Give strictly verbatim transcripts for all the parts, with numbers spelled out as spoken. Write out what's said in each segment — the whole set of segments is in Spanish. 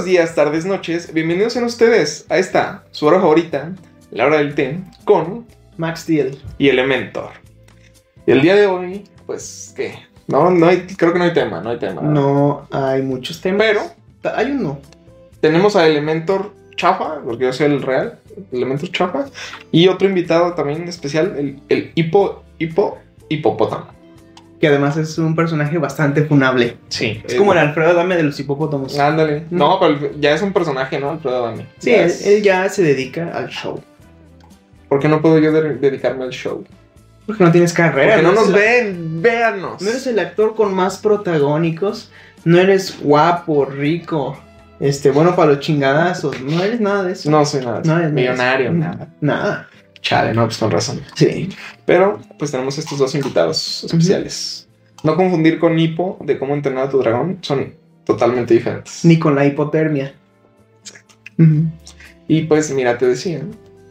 días, tardes, noches. Bienvenidos sean ustedes a esta, su hora favorita, la hora del té, con Max Steel y Elementor. Y el día de hoy, pues, ¿qué? No, no hay, creo que no hay tema, no hay tema. No hay muchos temas. Pero hay uno. Tenemos a Elementor Chafa, porque yo soy el real, Elementor Chafa. Y otro invitado también especial, el, el hipo, hipo, hipopótamo. Que además es un personaje bastante funable. Sí. Es eh, como el Alfredo Adame de los hipopótamos. Ándale. Mm. No, pero ya es un personaje, ¿no? Alfredo Adame. Sí, él, es... él ya se dedica al show. ¿Por qué no puedo yo de- dedicarme al show? Porque no tienes carrera. Porque no, no nos el... ven, véanos. No eres el actor con más protagónicos. No eres guapo, rico, este, bueno para los chingadazos. No eres nada de eso. No soy nada. No eres millonario, nada. nada. Nada. Chale, no, pues con razón. Sí. Pero, pues tenemos estos dos invitados especiales. Uh-huh. No confundir con Hipo de Cómo entrenar a tu dragón. Son totalmente diferentes. Ni con la hipotermia. Exacto. Uh-huh. Y pues, mira, te decía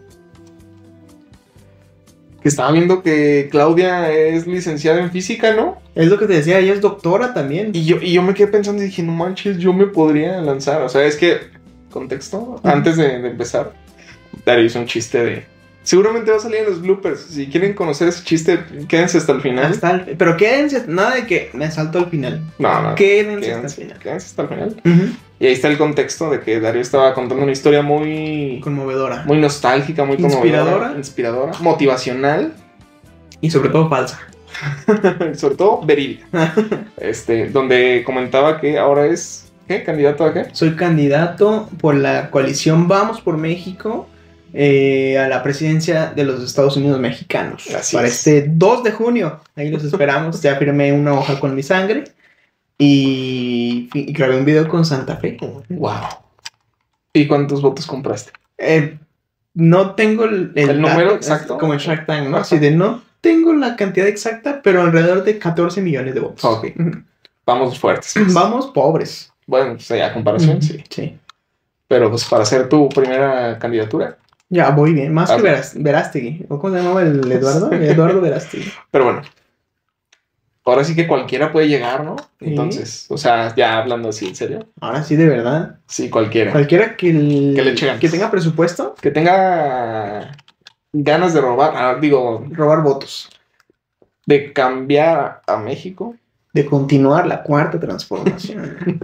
que estaba viendo que Claudia es licenciada en física, ¿no? Es lo que te decía, ella es doctora también. Y yo, y yo me quedé pensando y dije, no manches, yo me podría lanzar. O sea, es que, contexto, uh-huh. antes de, de empezar, Dario hizo un chiste de... Seguramente va a salir en los bloopers. Si quieren conocer ese chiste, quédense hasta el final. Hasta el, pero quédense, nada de que me salto al final. No, no. Quédense, quédense hasta el final. Quédense hasta el final. Uh-huh. Y ahí está el contexto de que Dario estaba contando una historia muy... conmovedora. Muy nostálgica, muy inspiradora. Conmovedora, inspiradora. Motivacional. Y sobre todo falsa. Sobre todo verídica. este, donde comentaba que ahora es... ¿Qué? ¿Candidato a qué? Soy candidato por la coalición Vamos por México... Eh, a la presidencia de los Estados Unidos mexicanos. Así para es. Este dos de junio. Ahí los esperamos. Ya firmé una hoja con mi sangre. Y, y grabé un video con Santa Fe. Wow. ¿Y cuántos votos compraste? Eh, no tengo el, el, el número dato, exacto. Como en Shark Tank, ¿no? Así de no tengo la cantidad exacta, pero alrededor de catorce millones de votos. Ok. Vamos fuertes. Pues. Vamos pobres. Bueno, pues a comparación, sí. Sí. Pero pues para hacer tu primera candidatura. Ya, voy bien. Más ah, que Verás, Verástegui. ¿O cómo se llamaba el Eduardo? Eduardo Verástegui. Pero bueno. Ahora sí que cualquiera puede llegar, ¿no? Entonces, ¿sí? O sea, ya hablando así, ¿en serio? Ahora sí, de verdad. Sí, cualquiera. Cualquiera que, el, que le eche ganas. Que tenga presupuesto. Que tenga ganas de robar, ah, digo... Robar votos. De cambiar a México. De continuar la cuarta transformación.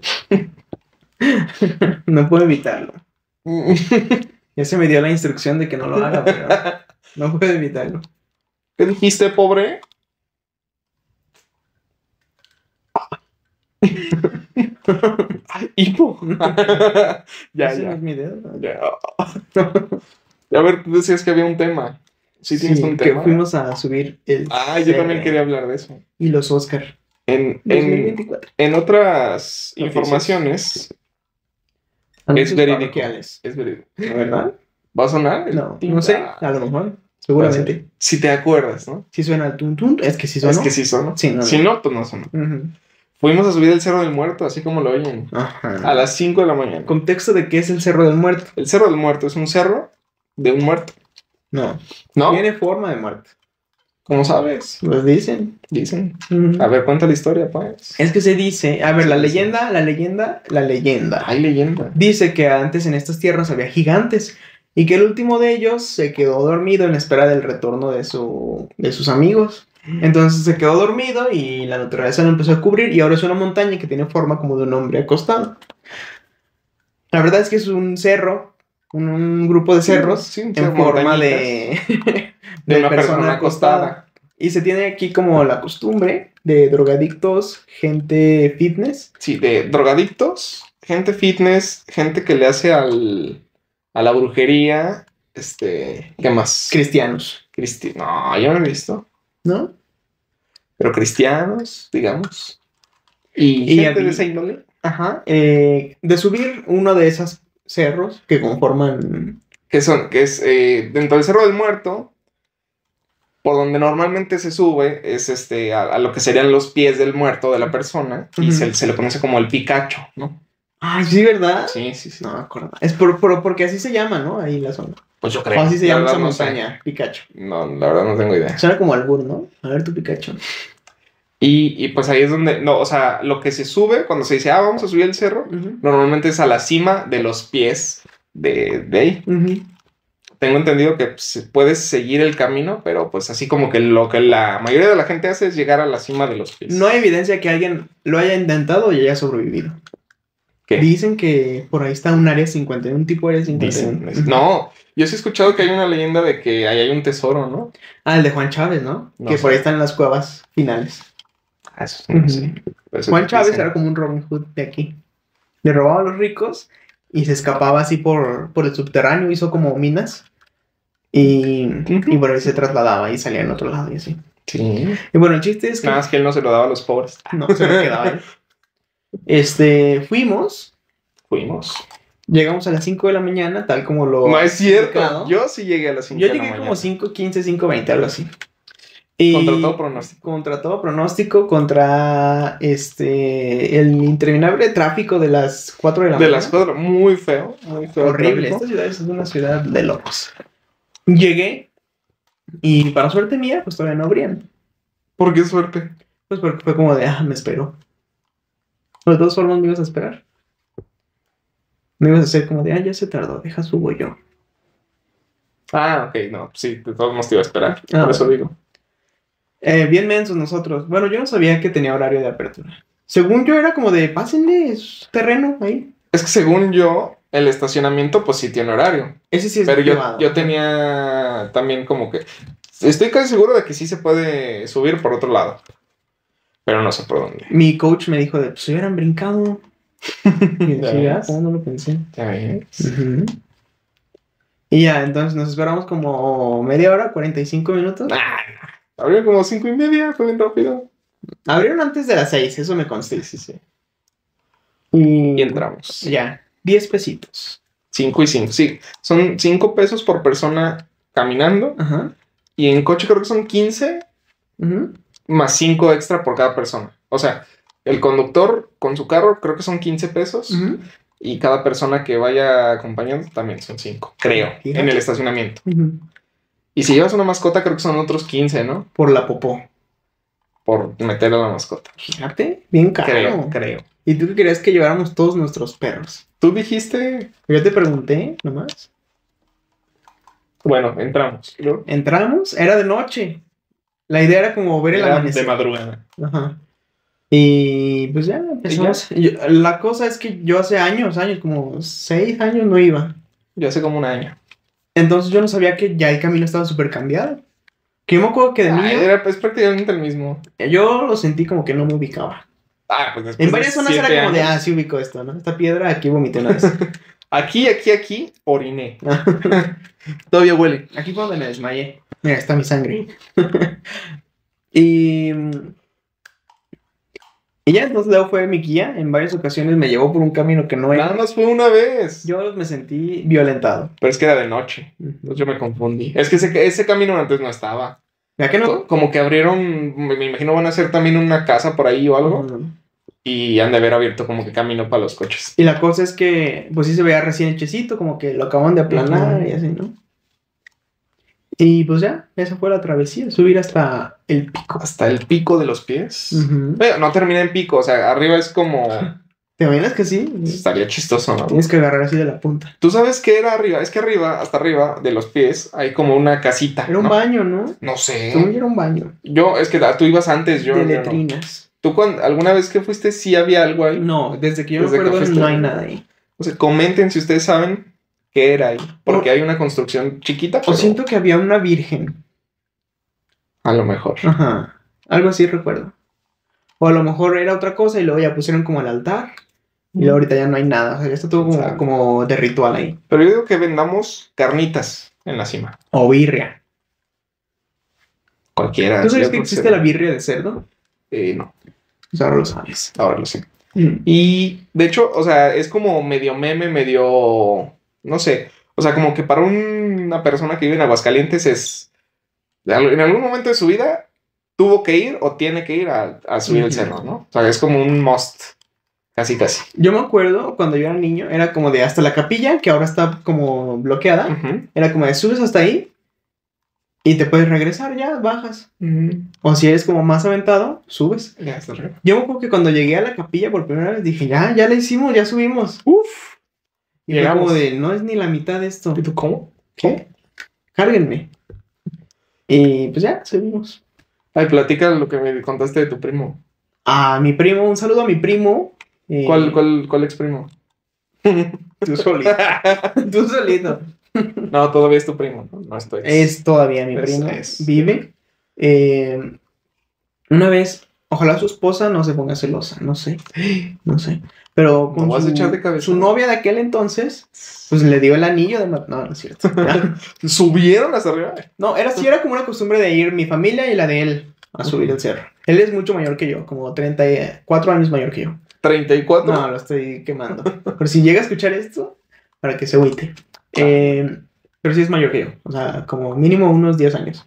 No puedo evitarlo. Ya se me dio la instrucción de que no lo haga, pero no puedo evitarlo. ¿Qué dijiste, pobre? Hipo. ya, Ese ya. no es mi dedo. Ya. A ver, tú decías que había un tema. Sí, tienes sí, un que tema. fuimos a subir el... Ah, yo también quería hablar de eso. Y los Oscar. En, dos mil veinticuatro. En, en otras Noticias. Informaciones... Anuncios es verídico. parroquiales. Es verídico. ¿Verdad? ¿Va a sonar? El No, tin- no sé. ah, A lo mejor. Seguramente. Si te acuerdas, ¿no? Si suena el tun tun. Es que si suena. Es que sí sonó. Sí, no, si no. no, pues no sonó. Uh-huh. Fuimos a subir el Cerro del Muerto, así como lo oyen. Ajá. A las cinco de la mañana. Contexto de qué es el Cerro del Muerto. El Cerro del Muerto es un cerro de un muerto. No. ¿No? Tiene forma de muerto. ¿Cómo sabes? Los dicen. Dicen. Uh-huh. A ver, cuenta la historia, pues. Es que se dice, a ver, Sí, la sí. leyenda, la leyenda, la leyenda. Hay leyenda. Dice que antes en estas tierras había gigantes y que el último de ellos se quedó dormido en espera del retorno de, su, de sus amigos. Entonces se quedó dormido y la naturaleza lo empezó a cubrir y ahora es una montaña que tiene forma como de un hombre acostado. La verdad es que es un cerro, un, un grupo de cerros Sí, sí, un en cerro, forma de, de una persona acostada. Y se tiene aquí como la costumbre de drogadictos, gente fitness. Sí, de drogadictos, gente fitness, gente que le hace al, a la brujería, este, ¿qué más? Cristianos, Cristi- no, yo no lo he visto, ¿no? pero cristianos, digamos, y, Y gente había- de esa índole. Ajá. Eh, de subir uno de esos cerros que conforman... Que son, que es eh, dentro del Cerro del Muerto, por donde normalmente se sube, es este, a, a lo que serían los pies del muerto de la persona, y Ujú. se, se le conoce como el Picacho, ¿no? Ay, sí, ¿verdad? Sí, sí, sí. No me acuerdo. Es por, por- porque así se llama, ¿no? Ahí la zona. Pues yo O creo. así se La llama verdad esa no sé. montaña, Pikachu. No, la verdad no tengo idea. Suena como albur, ¿no? A ver tu Pikachu. Y, y pues ahí es donde, no, o sea, lo que se sube, cuando se dice, ah, vamos a subir el cerro, Uh-huh. normalmente es a la cima de los pies de, de ahí. Uh-huh. Tengo entendido que pues, puedes seguir el camino, pero pues así como que lo que la mayoría de la gente hace es llegar a la cima de los pies. No hay evidencia que alguien lo haya intentado y haya sobrevivido. ¿Qué? Dicen que por ahí está un área cincuenta y uno, un tipo área cincuenta y uno. Dicen, no, yo sí he escuchado que hay una leyenda de que ahí hay un tesoro, ¿no? Ah, el de Juan Chávez, ¿no? No que sé. por ahí están las cuevas finales. Ah, eso sí, no Ujú. sé. Pero eso Juan dicen. Chávez era como un Robin Hood de aquí. Le robaba a los ricos y se escapaba así por, por el subterráneo, hizo como minas. Y, Ujú. y por ahí se trasladaba y salía en otro lado y así. Sí. Y bueno, el chiste es que Nada más que él no se lo daba a los pobres. no se lo quedaba él. Este, fuimos, Fuimos. llegamos a las cinco de la mañana, tal como lo... No es cierto. indicado. Yo sí llegué a las cinco Yo de la llegué mañana. como cinco quince, cinco veinte, algo así. Y Contra todo pronóstico. Contra todo pronóstico, contra este el interminable tráfico de las cuatro de la De mañana. las cuatro, muy feo. Muy feo. el Horrible, tráfico. esta ciudad es una ciudad de locos. Llegué y para suerte mía, pues todavía no abrían. ¿Por qué suerte? Pues porque fue como de, ah, me espero. De todas formas me ibas a esperar. Me ibas a hacer como de, ah, ya se tardó, deja subo yo. Ah, ok, no, sí, de todos modos te iba a esperar. Ah, por eso bueno. digo. Eh, bien mensos nosotros. Bueno, yo no sabía que tenía horario de apertura. Según yo era como de, pásenle, es terreno ahí. Es que según yo, el estacionamiento, pues sí tiene horario. Ese sí es Pero yo, privado. yo tenía también como que. Estoy casi seguro de que sí se puede subir por otro lado. Pero no sé por dónde. Mi coach me dijo de, pues si hubieran brincado. Y Ya decía, ah, ves. ¿cómo no lo pensé? Ya ves. Ujú. Y ya, entonces nos esperamos como media hora, cuarenta y cinco minutos. Ah, abrió como cinco y media, fue bien rápido. Abrieron antes de las seis, eso me consta. Sí, sí, sí. Y, Y entramos. Ya, diez pesitos. Cinco y cinco, sí. Son cinco pesos por persona caminando. Ajá. Y en coche creo que son quince Ujú. más cinco extra por cada persona. O sea, el conductor con su carro creo que son quince pesos. Ujú. Y cada persona que vaya acompañando también son cinco, creo, Fíjate. en el estacionamiento. Ujú. Y si llevas una mascota, creo que son otros quince, ¿no? Por la popó. Por meter a la mascota. Fíjate, bien caro. Creo, creo. ¿Y tú qué querías que lleváramos todos nuestros perros? Tú dijiste. Yo te pregunté, nomás. Bueno, entramos. ¿No? Entramos, era de noche. La idea era como ver el Era de amanecer. madrugada. Ajá. Y pues ya empezamos. Yo- la cosa es que yo hace años, años, como seis años no iba. Yo hace como un año. Entonces yo no sabía que ya el camino estaba súper cambiado. Que yo me acuerdo que de Ah, niño era pues prácticamente el mismo. yo lo sentí como que no me ubicaba. Ah, pues después En varias de zonas era siete como de, años. ah, sí ubico esto, ¿no? Esta piedra, aquí vomité una vez. Aquí, aquí, aquí, oriné. Todavía huele. Aquí fue donde me desmayé. Mira, está mi sangre. y... Y ya, entonces Leo fue mi guía. En varias ocasiones me llevó por un camino que no era. Nada más fue una vez. Yo me sentí violentado. Pero es que era de noche. Entonces yo me confundí. Es que ese, ese camino antes no estaba. ¿Ya que no? Co- Como que abrieron, me me imagino van a hacer también una casa por ahí o algo. Ujú. Y han de haber abierto como que camino para los coches. Y la cosa es que, pues sí se veía recién hechecito, como que lo acaban de aplanar Ujú. y así, ¿no? Y pues ya, esa fue la travesía, subir hasta el pico. Hasta el pico de los pies. Ujú. Pero no termina en pico, o sea, arriba es como... ¿Te imaginas que sí? Estaría chistoso, ¿no? Tienes que agarrar así de la punta. ¿Tú sabes qué era arriba? Es que arriba, hasta arriba de los pies, hay como una casita. Era un ¿no? baño, ¿no? No Según yo sé. era un baño. Yo, es que la- tú ibas antes, yo... de yo no. letrinas. ¿Tú cuando, alguna vez que fuiste sí había algo ahí? No, desde que yo Desde me que acuerdo fuiste. no hay nada ahí. O sea, comenten si ustedes saben qué era ahí. Porque hay una construcción chiquita, O pero siento que había una virgen. a lo mejor. Ajá. Algo así recuerdo. O a lo mejor era otra cosa y luego ya pusieron como el altar. Y luego ahorita ya no hay nada. O sea, ya está todo como, Sabe. como de ritual ahí. Pero yo digo que vendamos carnitas en la cima. O birria. Cualquiera. ¿Tú sabes yo que creo existe se- la birria de cerdo? Eh, no, Pues ahora lo sabes. ahora lo sé. Mm. Y de hecho, o sea, es como medio meme, medio, no sé, o sea, como que para una persona que vive en Aguascalientes es, de al- en algún momento de su vida, tuvo que ir o tiene que ir a, a subir el Ujú. cerro, ¿no? O sea, es como un must, casi casi. Yo me acuerdo cuando yo era niño, era como de hasta la capilla, que ahora está como bloqueada. Ujú. Era como de subes hasta ahí Y te puedes regresar, ya, bajas. Mm. O si eres como más aventado, subes. Ya está arriba. Yo me acuerdo que cuando llegué a la capilla por primera vez dije, ya, ya la hicimos, ya subimos. Uf. Y fue Llegamos. como de, no es ni la mitad de esto. ¿Y tú cómo? ¿Qué? Cárguenme. Y pues ya, subimos. Ay, platica lo que me contaste de tu primo. A mi primo, un saludo a mi primo. Eh, ¿Cuál, cuál, cuál ex primo? Tú solito. Tú solito. No, todavía es tu primo, no, no estoy. Es todavía mi Es- primo. es. Vive. Eh, una vez, ojalá su esposa no se ponga celosa, no sé. No sé. Pero con No vas a su, echar de cabeza. su novia de aquel entonces, pues le dio el anillo de mat- No, no es cierto. Ya. ¿Subieron hasta arriba? No, era así, era como una costumbre de ir mi familia y la de él a subir el cerro. Él es mucho mayor que yo, como treinta y cuatro años mayor que yo. ¿treinta y cuatro? No, lo estoy quemando. Pero si llega a escuchar esto, para que se agüite. Eh, pero sí es mayor que yo. O sea, como mínimo unos diez años.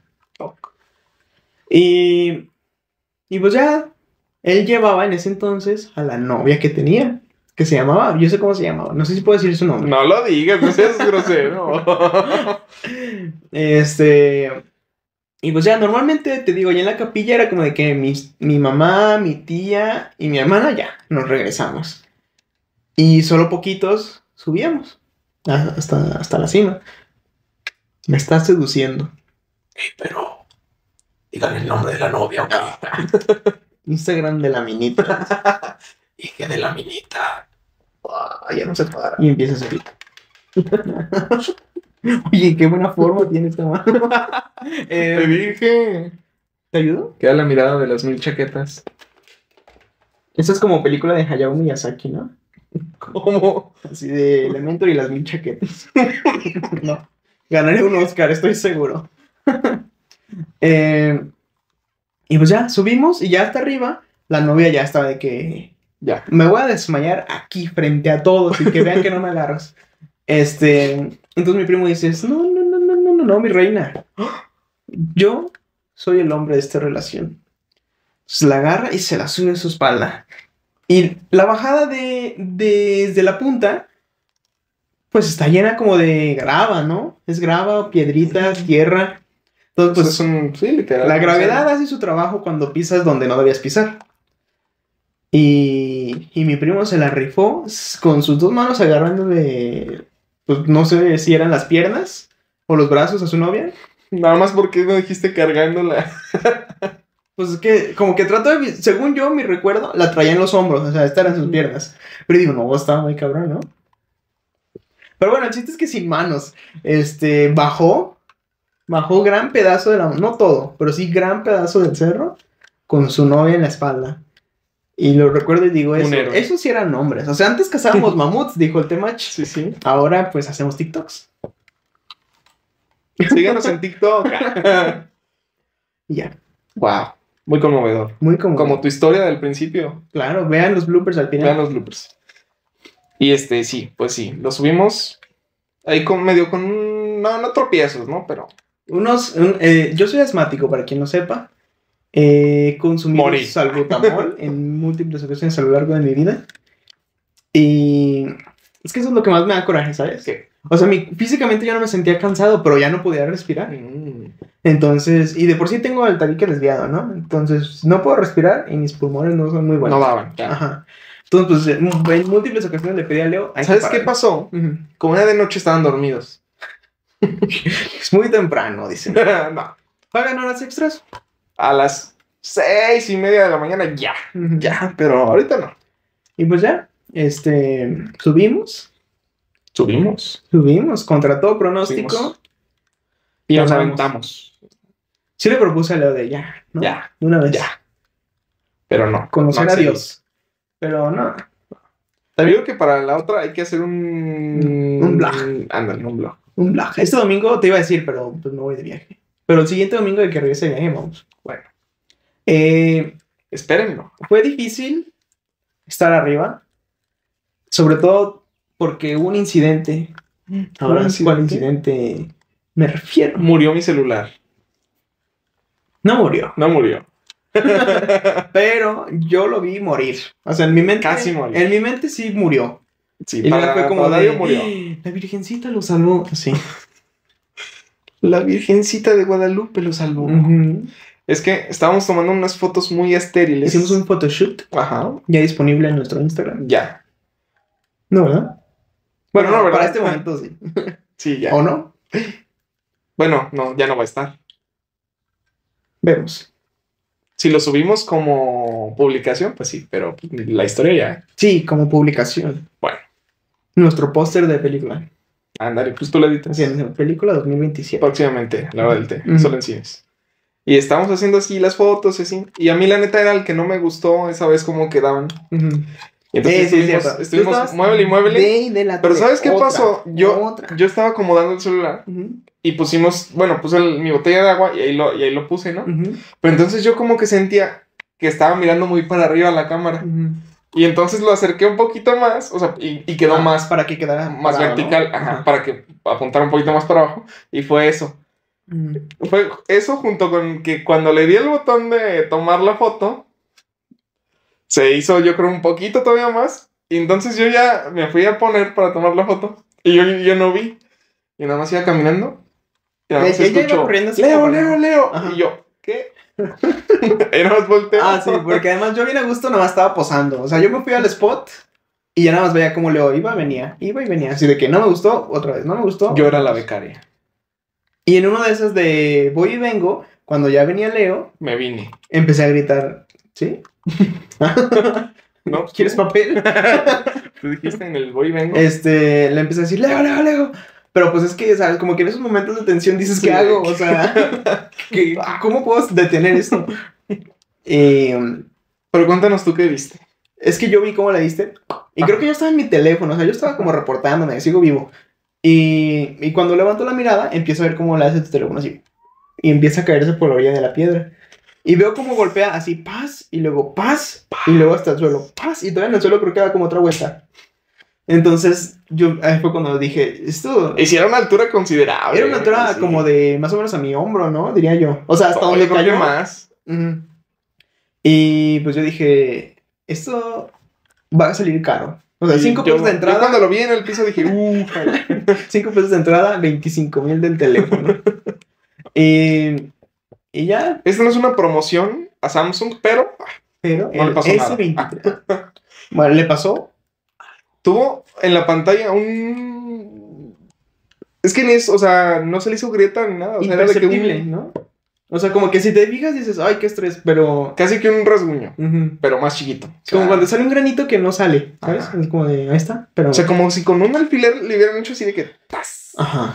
Y, y pues ya, él llevaba en ese entonces a la novia que tenía, que se llamaba, yo sé cómo se llamaba, no sé si puedo decir su nombre. No lo digas, no seas grosero. Este, y pues ya, normalmente te digo, ya en la capilla era como de que mi, mi mamá, mi tía y mi hermana ya nos regresamos. Y solo poquitos subíamos a- hasta, hasta la cima. Me está seduciendo. Pero, digan el nombre de la novia, ¿ok? Instagram de la minita. Y que de la minita. Ah, ya no se para. Y empieza a subir. Oye, qué buena forma tiene esta mano. Te Eh, dije. ¿Te ayudo? Queda la mirada de las mil chaquetas. Esto es como película de Hayao Miyazaki, ¿no? ¿Cómo? Así de Elementor y las mil chaquetas. No. Ganaré un Oscar, estoy seguro. Eh, y pues ya, subimos y ya hasta arriba, la novia ya estaba de que Ya. me voy a desmayar aquí frente a todos y que vean que no me agarras. Este, entonces mi primo dice, no, no, no, no, no, no, no, mi reina. Yo soy el hombre de esta relación. Entonces la agarra y se la sube a su espalda. Y la bajada de, de- desde la punta, pues está llena como de grava, ¿no? Es grava, piedritas, tierra. Entonces, Pues pues es un. Sí, literal. la gravedad hace su trabajo cuando pisas donde no debías pisar. Y, y mi primo se la rifó s- con sus dos manos agarrándole, pues no sé si eran las piernas o los brazos a su novia. Nada más porque no dijiste cargándola. Pues es que como que trato de, vi- según yo, mi recuerdo, la traía en los hombros, o sea, estas eran sus piernas. Pero digo, no, estaba muy cabrón, ¿no? Pero bueno, el chiste es que sin manos, este, bajó, bajó gran pedazo de la, no todo, pero sí gran pedazo del cerro con su novia en la espalda. Y lo recuerdo y digo, Un eso, héroe. esos sí eran hombres. O sea, antes cazábamos mamuts, dijo el Temach. Sí, sí. Ahora pues hacemos TikToks. Síganos en TikTok. Y ya, Wow. Muy conmovedor. muy como... Como tu historia del principio. Claro, vean los bloopers al final. Vean los bloopers. Y este, sí, pues sí. Lo subimos. Ahí con medio con. un- No, no tropiezos, ¿no? Pero. Unos, un- eh, yo soy asmático, para quien no sepa. He consumido Morí. salbutamol en múltiples ocasiones a lo largo de mi vida. Y es que eso es lo que más me da coraje, ¿sabes? ¿Qué? O sea, mi, físicamente yo no me sentía cansado, pero ya no podía respirar. Mm. Entonces, y de por sí tengo el tabique desviado, ¿no? Entonces, no puedo respirar y mis pulmones no son muy buenos. No daban. Ya. Ajá. Entonces, pues, en en múltiples ocasiones le pedí a Leo. hay que ¿Sabes qué parar. pasó? Ujú. Como era de noche estaban dormidos. Es muy temprano, dicen. No. ¿Pagan horas extras? A las seis y media de la mañana, ya. Ujú. Ya, pero ahorita no. Y pues ya, este, subimos, Subimos. subimos, contra todo pronóstico. Subimos. Y nos Ganamos. aventamos. Sí le propuse a Leo de ya, ¿no? Ya. De una vez. Ya. Pero no. Conocer no a accedí. Dios. Pero no. También digo que para la otra hay que hacer un... Un blog. Ándale, un blog. Un blog. Este domingo te iba a decir, pero pues me voy de viaje. Pero el siguiente domingo de que regrese de viaje, vamos. Bueno, Eh, espérenlo. fue difícil estar arriba. Sobre todo porque hubo un incidente. Ahora, ¿Un ¿cuál incidente? incidente me refiero? Murió mi celular. No murió. No murió. Pero yo lo vi morir. O sea, en mi mente. Casi murió. En mi mente sí murió. Sí, Y luego para, fue como para de, Darío murió. la virgencita lo salvó. Sí. La Virgencita de Guadalupe lo salvó. Uh-huh. Es que estábamos tomando unas fotos muy estériles. Hicimos un photoshoot. Ajá. Ya disponible en nuestro Instagram. Ya. No, ¿verdad? Bueno, no, ¿verdad? Para este momento sí. Sí, ya. ¿O no? Bueno, no, ya no va a estar. Vemos. Si lo subimos como publicación, pues sí, pero la historia ya. Sí, como publicación. Bueno. Nuestro póster de película. Ándale, pues tú lo editas. Sí, película dos mil veintisiete. Próximamente, la hora del té, Uh-huh. solo en cines. Y estábamos haciendo así las fotos y así. Y a mí la neta era el que no me gustó esa vez como quedaban. Uh-huh. Y entonces Sí, sí, estuvimos, cierto. estuvimos muévele y muévele. De, de la Pero de ¿sabes qué otra, pasó? Yo, otra. yo estaba acomodando el celular Uh-huh. y pusimos, bueno, puse el- mi botella de agua y ahí, lo, y ahí lo puse, ¿no? Uh-huh. Pero entonces yo como que sentía que estaba mirando muy para arriba la cámara. Uh-huh. Y entonces lo acerqué un poquito más, o sea, y, y quedó Ah, más, para que quedara más parado, vertical, ¿no? ajá, Ajá. para que apuntara un poquito más para abajo. Y fue eso. Uh-huh. Fue eso junto con que cuando le di el botón de tomar la foto, se hizo yo creo un poquito todavía más. Y entonces yo ya me fui a poner para tomar la foto. Y yo, yo no vi. Y nada más iba caminando. Y nada más Ella iba escucho, corriendo así Leo, como- Leo, Leo. Ajá. Y yo, ¿qué? Y nada más volteo. Ah, sí, porque además yo bien a gusto nada más estaba posando. O sea, yo me fui al spot y ya nada más veía cómo Leo iba, venía, iba y venía. Así de que no me gustó, otra vez, no me gustó. Yo era la becaria. Y en uno de esos de voy y vengo, cuando ya venía Leo, Me vine. empecé a gritar, ¿sí? ¿No? ¿Quieres papel? Tú dijiste en el voy y vengo. Este, le empecé a decir, Leo, Leo, Leo. Pero pues es que, ¿sabes? Como que en esos momentos de tensión dices, Sí. ¿qué hago? O sea, ¿qué- ¿cómo puedo detener esto? Y Pero cuéntanos tú qué viste. es que yo vi cómo le diste. Y creo que yo estaba en mi teléfono, o sea, yo estaba como reportándome, sigo vivo. Y, y cuando levanto la mirada, empiezo a ver cómo le hace tu teléfono así. Y empieza a caerse por la orilla de la piedra. Y veo cómo golpea así, paz, y luego paz, y luego hasta el suelo, paz, y todavía en el suelo creo que da como otra vuelta. Entonces, yo, ahí fue cuando dije, esto... Y si era una altura considerable. Era una altura sí. como de más o menos a mi hombro, ¿no? Diría yo. O sea, hasta Oh, donde yo creo que cayó. más. Ujú. Y pues yo dije, esto va a salir caro. O sea, Y cinco yo- pesos de Yo entrada, cuando lo vi en el piso dije, uh, cinco pesos de entrada, veinticinco mil del teléfono. y, y ya, esta no es una promoción a Samsung, pero pero No le el pasó nada. ese veintitrés. Bueno, le pasó. tuvo en la pantalla un... Es que ni es, o sea, no se le hizo grieta ni nada. O sea, era de que Imperceptible, un... ¿no? O sea, como que si te fijas dices, ay, qué estrés, pero... Casi que un rasguño, Ujú. pero más chiquito. Es como O sea, cuando sale un granito que no sale, ¿sabes? Ajá. Es como de, ahí está, pero... O sea, como si con un alfiler le hubieran hecho así de que... ¡tas! Ajá.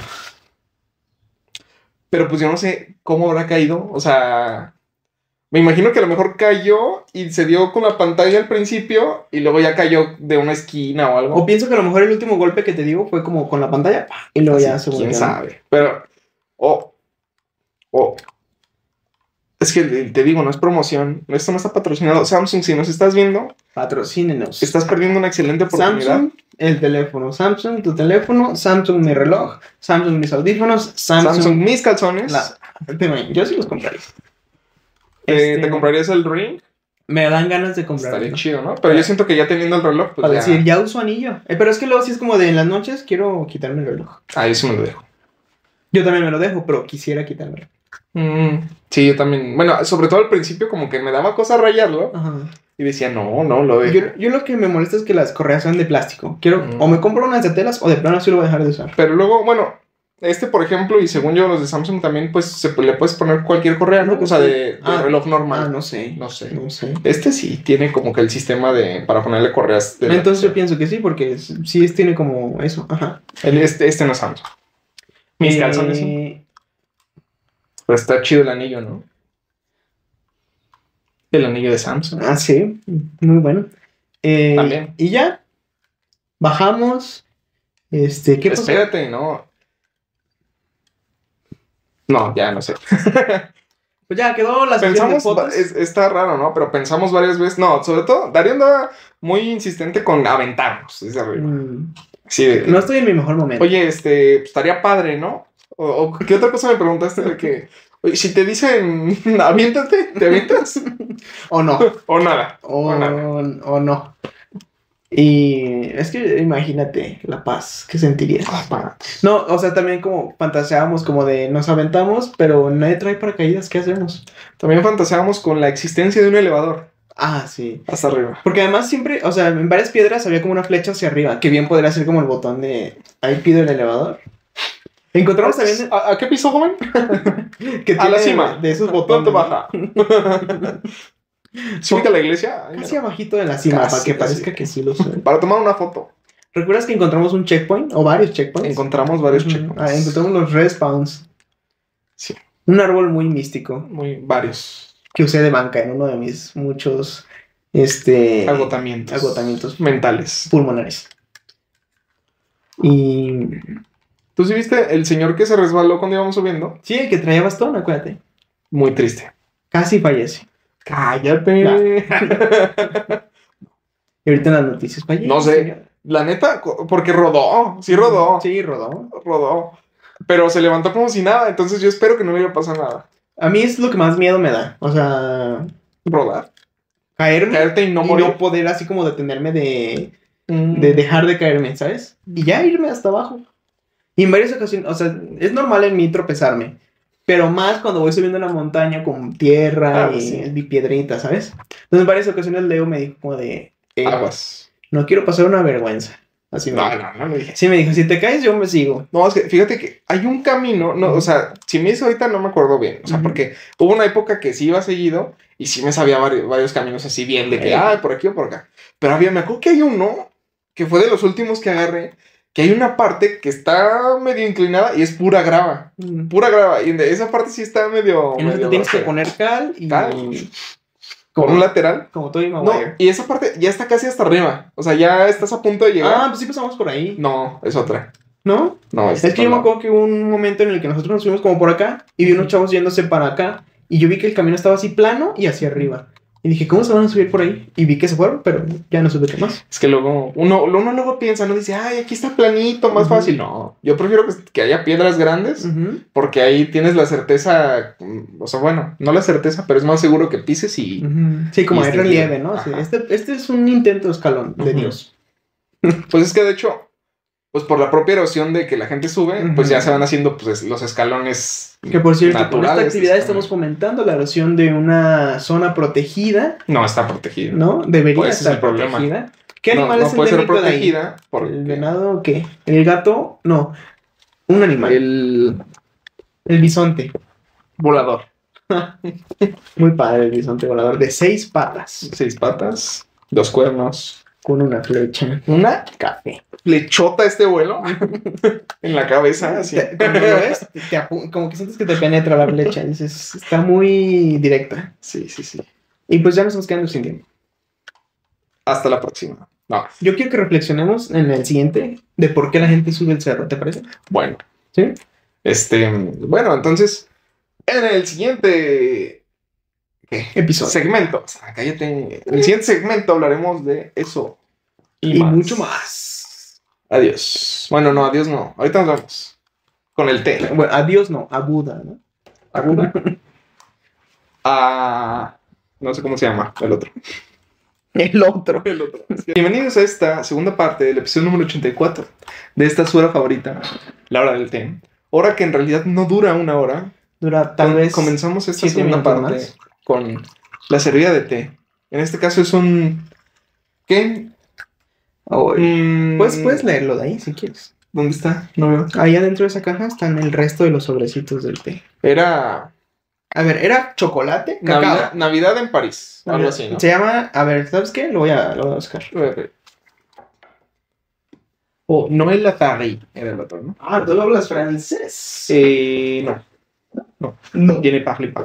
Pero pues yo no sé cómo habrá caído. O sea, me imagino que a lo mejor cayó y se dio con la pantalla al principio y luego ya cayó de una esquina o algo. O pienso que a lo mejor el último golpe que te digo fue como con la pantalla, ¡pah! Y luego ya Así, se volvió. quién ¿no? sabe. Pero, o, o, es que te digo, no es promoción. Esto no está patrocinado. Samsung, si nos estás viendo, Patrocínenos. estás perdiendo una excelente oportunidad. Samsung, el teléfono. Samsung, tu teléfono. Samsung, mi reloj. Samsung, mis audífonos. Samsung, Samsung, mis calzones. la... Te- Yo sí los compraría. Eh, Este, ¿Te comprarías el ring? Me dan ganas de comprar. Estaría chido, ¿no? Pero yo siento que ya teniendo el reloj, pues Para ya... decir, ya uso anillo. Eh, pero es que luego sí es como de en las noches quiero quitarme el reloj. Ah, yo sí me lo dejo. Yo también me lo dejo, pero quisiera quitármelo. Mm, sí, yo también. Bueno, sobre todo al principio como que me daba cosa rayarlo. Ajá. Y decía, no, no, lo dejo. Yo, yo lo que me molesta es que las correas son de plástico. Quiero, Mm. o me compro unas de telas o de plano sí lo voy a dejar de usar. Pero luego, bueno, este por ejemplo, y según yo los de Samsung también, pues se, le puedes poner cualquier correa, ¿no? O sea, de, de Ah, reloj normal. Ah, no sé. No sé. No sé. Este sí tiene como que el sistema de para ponerle correas. De la- Entonces yo pienso que sí, porque es- sí es- tiene como eso. Ajá. El- este, este no es Samsung. Mis Eh, calzones sí. Pero está chido el anillo, ¿no? El anillo de Samsung. Ah, sí. Muy bueno. Eh, También. Y ya. Bajamos. Este, ¿qué pasó? Espérate, no. No, ya no sé. Pues ya quedó la sesión de Pensamos, fotos. es- está raro, ¿no? Pero pensamos varias veces. No, sobre todo, Darío andaba muy insistente con aventarnos desde arriba. Mm, Sí, de que, no estoy en mi mejor momento. oye, este, pues, estaría padre, ¿no? O, o, ¿qué otra cosa me preguntaste? De que, oye, si te dicen, aviéntate, ¿te avientas? O no. O nada. O, O nada. o no. Y es que imagínate la paz que sentirías. Ah, No, o sea, también como fantaseábamos como de nos aventamos, pero nadie trae paracaídas, ¿qué hacemos? También fantaseábamos con la existencia de un elevador Ah, sí. hasta arriba. Porque además siempre, o sea, en varias piedras había como una flecha hacia arriba, que bien podría ser como el botón de ahí pido el elevador. Encontramos también ¿A, a qué piso, joven? que A la tiene cima. de esos ¿Dónde botones. baja? Súbete a la iglesia. Ay, Casi no. abajito de la cima, Casi, para que casi. parezca que sí lo soy. Para tomar una foto. ¿Recuerdas que encontramos un checkpoint? O varios checkpoints. Encontramos varios Ujú. checkpoints. Ah, encontramos los respawns. Sí, Un árbol muy místico muy varios. que usé de banca en uno de mis muchos este Agotamientos. agotamientos Mentales. pulmonares. Y ¿Tú sí viste el señor que se resbaló cuando íbamos subiendo? sí, el que traía bastón, acuérdate. Muy triste. Casi fallece. Cállate. Y ahorita en las noticias fallece. No sé. señor. La neta, co- porque rodó. Sí rodó. Sí, rodó. Rodó. Pero se levantó como si nada. Entonces yo espero que no le vaya a pasar nada. A mí es lo que más miedo me da. O sea, Rodar. caerme Caerte y no y morir. no poder así como detenerme de, Mm. de dejar de caerme, ¿sabes? Y ya irme hasta abajo. Y en varias ocasiones, o sea, es normal en mí tropezarme. Pero más cuando voy subiendo la montaña con tierra Ah, y, sí. y piedritas, ¿sabes? Entonces en varias ocasiones Leo me dijo como de... eh, Aguas. no quiero pasar una vergüenza. Así me No, dijo. no, no lo dije. Sí me dijo, si te caes yo me sigo. No, es que fíjate que hay un camino, no, o sea, si me hizo ahorita no me acuerdo bien, o sea, Ujú. porque hubo una época que sí iba seguido y sí me sabía varios, varios caminos así bien, de que, Ey. ah, por aquí o por acá. Pero había, me acuerdo que hay uno, que fue de los últimos que agarré, que hay una parte que está medio inclinada y es pura grava, Mm. pura grava, y de esa parte sí está medio... En eso te medio tienes que grosera. poner cal y... Cal. Como, Por un lateral. como Tobey No, Maguire. y esa parte ya está casi hasta arriba, o sea, ya estás a punto de llegar. Ah, pues sí pasamos por ahí. No, es otra. ¿No? No, Es que yo me acuerdo que hubo un momento en el que nosotros nos fuimos como por acá y vi unos chavos yéndose para acá y yo vi que el camino estaba así plano y hacia arriba. Y dije, ¿cómo se van a subir por ahí? Y vi que se fueron, pero ya no supe qué más. Es que luego, uno, uno luego piensa, no dice, ay, aquí está planito, más Ujú. fácil. No, yo prefiero que, que haya piedras grandes, Ujú. porque ahí tienes la certeza, mm, o sea, bueno, no la certeza, pero es más seguro que pises y... Ujú. Sí, como Y hay este relieve, tío. ¿no? Sí, Ajá. este, este es un intento de escalón de Ujú. Dios. Pues es que de hecho, pues por la propia erosión de que la gente sube, Ujú. pues ya se van haciendo pues, es- los escalones Que por cierto, con esta naturales. actividad estamos fomentando la erosión de una zona protegida, No, está protegido. ¿no? Debería Pues ese es estar el problema. protegida. ¿Qué No, animal no es puede ser endémico de ahí? protegida porque ¿El venado o qué? ¿El gato? No. Un animal. El, el bisonte. volador. Muy padre el bisonte volador. De seis patas. Seis patas, dos cuernos, Con una flecha. una Café. flechota este vuelo en la cabeza, así. Te- Cuando lo ves, te apu- como que sientes que te penetra la flecha. Dices, está muy directa. Sí, sí, sí. Y pues ya nos estamos quedando sin tiempo. Hasta la próxima. No, Yo quiero que reflexionemos en el siguiente de por qué la gente sube el cerro, ¿te parece? bueno. ¿Sí? Este, bueno, entonces, en el siguiente ¿qué? Episodio. segmento, o sea, cállate. En el siguiente segmento hablaremos de eso y, Y más. mucho más. Adiós. Bueno, no, adiós no. Ahorita nos vemos con el té. Bueno, a Dios no, a Buda, ¿no? ¿A Buda? A... No sé cómo se llama el otro. El otro. El otro. Bienvenidos a esta segunda parte del episodio número ochenta y cuatro de esta su hora favorita, la hora del té. Hora que en realidad no dura una hora. Dura tal Com- vez. Comenzamos esta siete segunda minutos parte más. con la servida de té. En este caso es un... ¿Qué? Oh, Mm, pues puedes leerlo de ahí si quieres. ¿Dónde está? No veo. Ahí adentro de esa caja están el resto de los sobrecitos del té. Era A ver, ¿era chocolate? Cacao. Navidad, Navidad en París. Algo así, ¿no? Se llama, a ver, ¿sabes qué? Lo voy a, lo voy a buscar. O Noël Latari era el otro, ¿no? Ah, tú hablas francés. Eh, no. No. No. Tiene parle pas.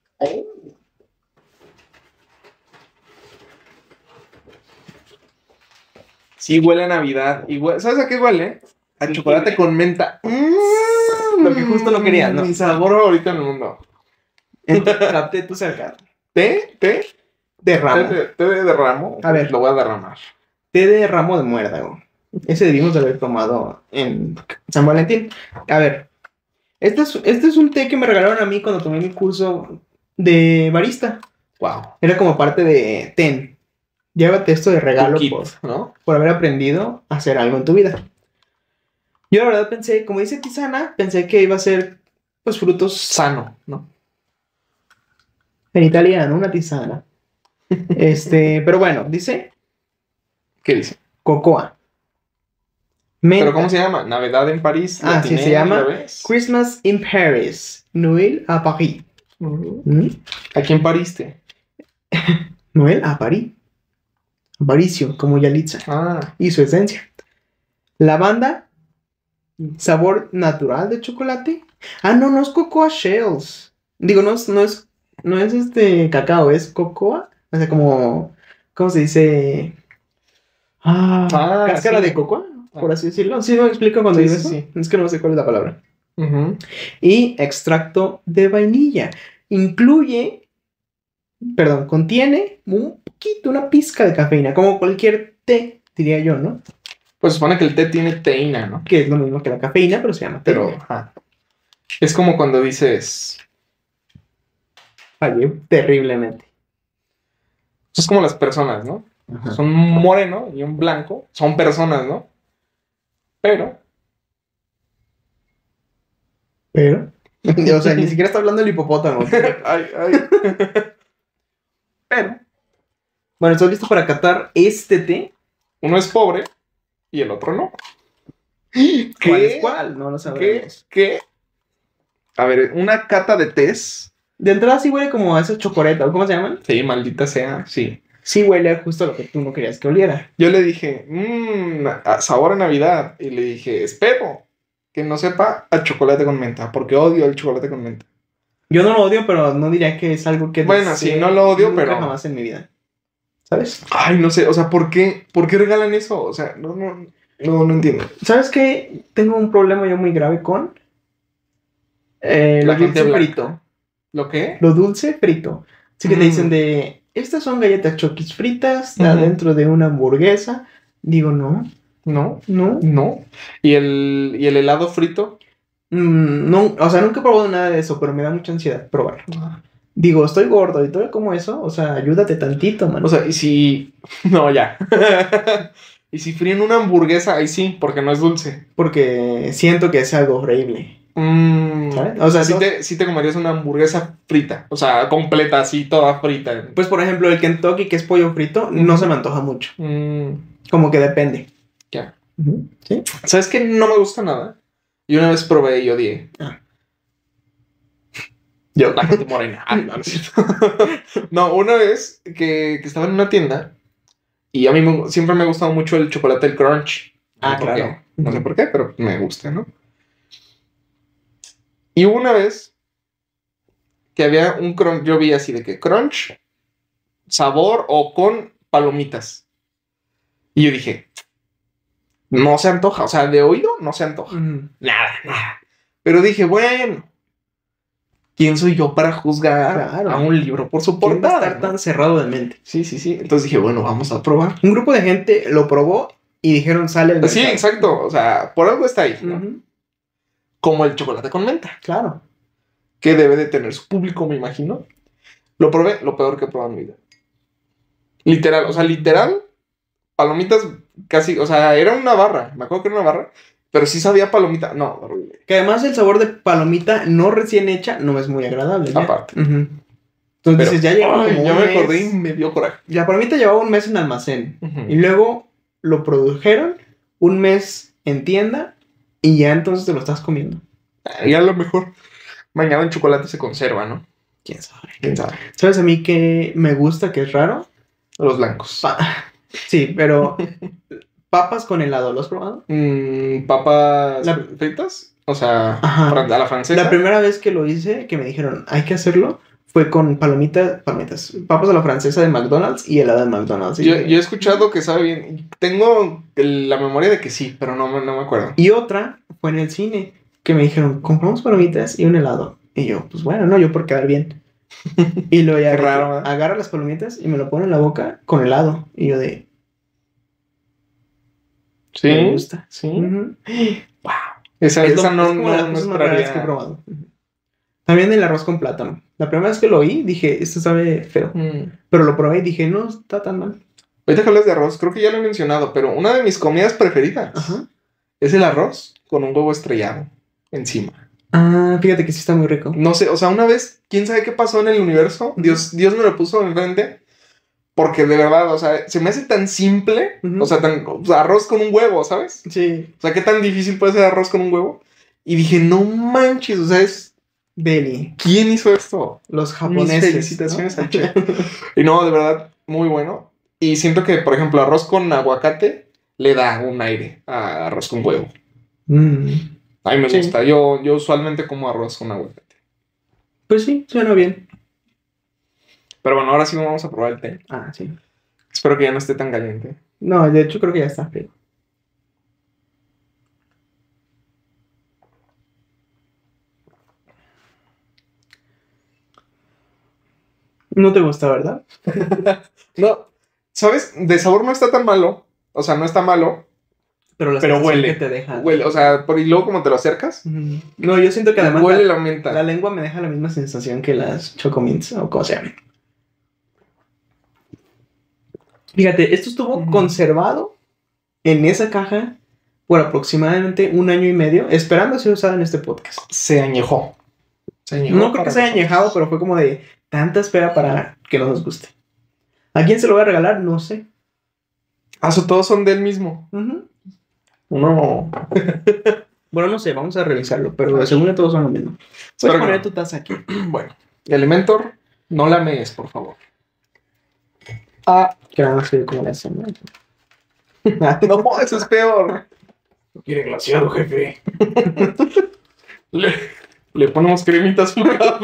Sí, huele a Navidad. Y hue- ¿Sabes a qué huele? A chocolate con menta. Mm, Lo que justo no quería, ¿no? Mi sabor favorito en el mundo. Capté tu cerca. ¿Té? ¿Té? De ¿Té ramo. de, té de derramo? A ver. Lo voy a derramar. Té de ramo de muérdago. Ese debimos de haber tomado en San Valentín. A ver. Este es, este es un té que me regalaron a mí cuando tomé mi curso de barista. Wow. Era como parte de T E N. Llévate esto de regalo Tu kit, por, ¿no? por haber aprendido a hacer algo en tu vida. Yo la verdad pensé, como dice tisana, pensé que iba a ser, pues, frutos Sano, ¿no? en italiano, una tisana. Este, pero bueno, dice ¿Qué dice? cocoa. ¿Pero Menta. cómo se llama? Navidad en París. Ah, sí, Latiné, se llama ¿ya ves? Christmas in Paris. Noël à Paris. Ujú. ¿Mm? ¿A quién pariste? Noël à Paris. Aparicio, como Yalitza. Ah, Y su esencia. Lavanda. Sabor natural de chocolate. Ah, no, no es cocoa shells. Digo, no es, no es, no es este cacao, es cocoa. O sea, como, ¿cómo se dice? Ah, Ah, cáscara sí. de cocoa, por así decirlo. ¿Sí me explico cuando Sí, digo sí, eso? sí. Es que no sé cuál es la palabra. Ujú. Y extracto de vainilla. Incluye, perdón, contiene un poquito, una pizca de cafeína, como cualquier té, diría yo, ¿no? Pues supone que el té tiene teína, ¿no? Que es lo mismo que la cafeína, pero se llama té. Pero, ajá. Es como cuando dices. Fallé terriblemente. Es como las personas, ¿no? Ajá. Son un moreno y un blanco. Son personas, ¿no? Pero. Pero, o sea, ni siquiera está hablando el hipopótamo. ay, ay. Pero. Bueno, ¿estás listo para catar este té? Uno es pobre y el otro no. ¿Cuál es cuál? No lo ¿Qué? sabemos. ¿Qué? A ver, una cata de tés. De entrada sí huele como a esos chocoretas, ¿cómo se llaman? Sí, maldita sea, sí. Sí huele justo a lo que tú no querías que oliera. Yo le dije, mmm, sabor a Navidad. Y le dije, espero que no sepa a chocolate con menta, porque odio el chocolate con menta. Yo no lo odio, pero no diría que es algo que... Bueno, desee sí, no lo odio, nunca pero- jamás en mi vida. ¿Sabes? Ay, no sé, o sea, ¿por qué? ¿Por qué regalan eso? O sea, no, no, no, no entiendo. ¿Sabes qué? Tengo un problema yo muy grave con... Eh, La lo gente dulce blanca. frito. ¿Lo qué? Lo dulce frito. Así que te Mm. dicen de... Estas son galletas Chokis fritas Ujú. adentro de una hamburguesa. Digo, no, No, no. no. ¿Y el, y el helado frito? Mm, no, o sea, nunca he probado nada de eso, pero me da mucha ansiedad probarlo. Digo, estoy gordo y todo como eso, o sea, ayúdate tantito, man. O sea, y si... No, ya. Y si fríen una hamburguesa, ahí sí, porque no es dulce. Porque siento que es algo horrible, Mm, ¿sabes? O sea, sí no- te, sí te comerías una hamburguesa frita, o sea, completa, así, toda frita. pues por ejemplo, el Kentucky, que es pollo frito, no Ujú. se me antoja mucho. Mm, Como que depende. ya. Ujú, ¿sí? ¿Sabes qué? No me gusta nada. Y una vez probé y odié. Ah. Yo, la gente morena. Ah, no, no es cierto. No, una vez que, que estaba en una tienda y a mí me- siempre me ha gustado mucho el chocolate, el crunch. No Ah, sé por claro. qué. No sé por qué, pero me gusta, ¿no? Y hubo una vez que había un crunch, yo vi así de que crunch, sabor o con palomitas. Y yo dije, no se antoja, o sea, de oído no se antoja. Ujú. Nada, nada. Pero dije, bueno, ¿quién soy yo para juzgar Claro. a un libro por su ¿Quién va a portada? estar ¿no? tan cerrado de mente? Sí, sí, sí. Entonces dije, bueno, vamos a probar. Un grupo de gente lo probó y dijeron, sale el Sí, mercado. exacto. O sea, por algo está ahí, ¿no? Ujú, Como el chocolate con menta, claro. que debe de tener su público, me imagino. Lo probé, lo peor que he probado en mi vida. Literal, o sea, literal, palomitas casi, o sea, era una barra, me acuerdo que era una barra, pero sí sabía palomita. No, horrible. Que además el sabor de palomita no recién hecha no es muy agradable. ¿ya? Aparte. Ujú. Entonces Pero, dices, ya lleva ay, como ya un me mes. acordé y me dio coraje. La palomita llevaba un mes en almacén. Ujú. Y luego lo produjeron un mes en tienda y ya entonces te lo estás comiendo. Y a lo mejor mañana el chocolate se conserva, ¿no? ¿Quién sabe? ¿Quién sabe? ¿Sabes a mí que me gusta, que es raro? Los blancos. Pa- sí, pero papas con helado, ¿lo has probado? Mm, papas La- fritas, o sea, Ajá. fran- a la francesa. La primera vez que lo hice, que me dijeron, hay que hacerlo, fue con palomitas, palomitas, papas a la francesa de McDonald's y helado de McDonald's. Y, Yo, yo he escuchado que sabe bien. Tengo el- la memoria de que sí, pero no, me- no me acuerdo. y otra fue en el cine, que me dijeron, compramos palomitas y un helado. Y yo, pues bueno, no, yo por quedar bien. Y luego ya Qué de raro, que ¿verdad? agarra las palomitas y me lo pone en la boca con helado. Y yo de, Sí. me gusta. Sí. Ujú. Wow. Esa, Es, lo- esa no, es como no, las no cosas más raras que he esperaría. probado. Ujú. También el arroz con plátano. La primera vez que lo oí, dije, esto sabe feo. Mm. Pero lo probé y dije, no está tan mal. Ahorita que hablas de arroz, creo que ya lo he mencionado, pero una de mis comidas preferidas Ajá. es el arroz con un huevo estrellado encima. Ah, fíjate que sí está muy rico. No sé, o sea, una vez, quién sabe qué pasó en el universo, Dios, Dios me lo puso enfrente, porque de verdad, o sea, se me hace tan simple, Ujú. o sea, tan, o sea, arroz con un huevo, ¿sabes? Sí. O sea, qué tan difícil puede ser arroz con un huevo. Y dije, no manches, o sea, es... Deli. ¿Quién hizo esto? Los Mis japoneses. felicitaciones ¿no? al chef. Y no, de verdad, muy bueno. Y siento que, por ejemplo, arroz con aguacate le da un aire a arroz con huevo. Mm. A mí me Sí. gusta. Yo, yo usualmente como arroz con aguacate. Pues sí, suena bien. Pero bueno, ahora sí vamos a probar el té. Ah, sí. Espero que ya no esté tan caliente. No, de hecho creo que ya está frío. No te gusta, ¿verdad? No, ¿sabes? De sabor no está tan malo. O sea, no está malo. Pero la Pero sensación huele. que te deja. Huele, o sea, por y luego como te lo acercas, Ujú. No, yo siento que además huele la, la menta. la lengua me deja la misma sensación que las Chocomints o como se llaman. Fíjate, esto estuvo Ujú. conservado en esa caja por aproximadamente un año y medio, esperando ser usado en este podcast. Se añejó. Se añejó No creo para que se haya nosotros. añejado, pero fue como de tanta espera para que no nos guste. ¿A quién se lo voy a regalar? No sé. Ah, so, todos son del mismo. Ujú. Uno. Bueno, no sé, vamos a revisarlo, pero según yo todos son lo mismo. Espero Puedes que poner no. tu taza aquí. Bueno, Elementor, no la mees, por favor. Ah, que no sé cómo le hacen. No, eso es peor. Quiere glaseado, jefe. Le, le ponemos cremitas por café.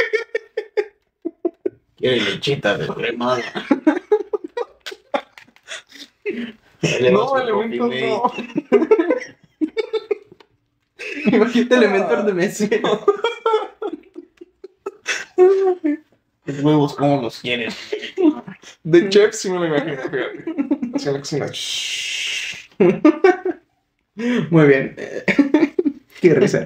Quiere lechita de cremada. No, Elementor no. Imagínate Elementor de Messi. Los huevos, ¿cómo los quieres? De chef sí me lo imagino, fíjate. Así en la cocina. Shhh. Muy bien. Qué risa.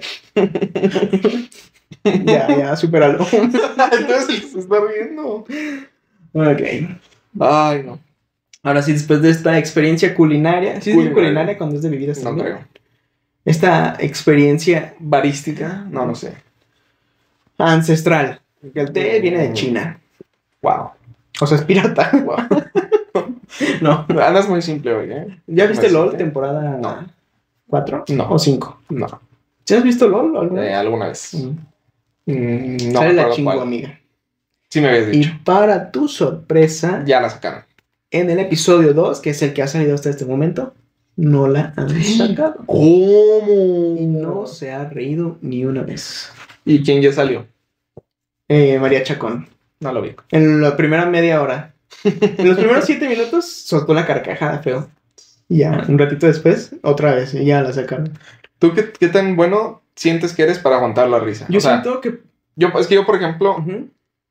Ya, ya, supéralo. Entonces se está riendo. Ok. Ay, no. Ahora sí, después de esta experiencia culinaria. ¿Sí es Culinaria. culinaria cuando es de bebidas No también? creo. Esta experiencia ¿Barística? No, no sé. ancestral. Que el té viene de China. Wow. O sea, es pirata. Wow. No. Andas muy simple hoy, ¿eh? ¿Ya viste Muy LOL simple. temporada No. cuatro? No. ¿O cinco? No. ¿Sí has visto LOL alguna Eh, vez? alguna vez. Mm. Mm, no Sale me la acuerdo chingo, cuál. amiga. Sí me habías Y dicho. para tu sorpresa, Ya la sacaron. en el episodio dos, que es el que ha salido hasta este momento, no la han sacado. ¿Cómo? Y no se ha reído ni una vez. ¿Y quién ya salió? Eh, María Chacón. No lo vi. En la primera media hora. En los primeros siete minutos soltó una carcajada feo. Y ya, un ratito después, otra vez, y ya la sacaron. ¿Tú qué, qué tan bueno sientes que eres para aguantar la risa? Yo O sea, siento que... yo, es que yo, por ejemplo, Ujú.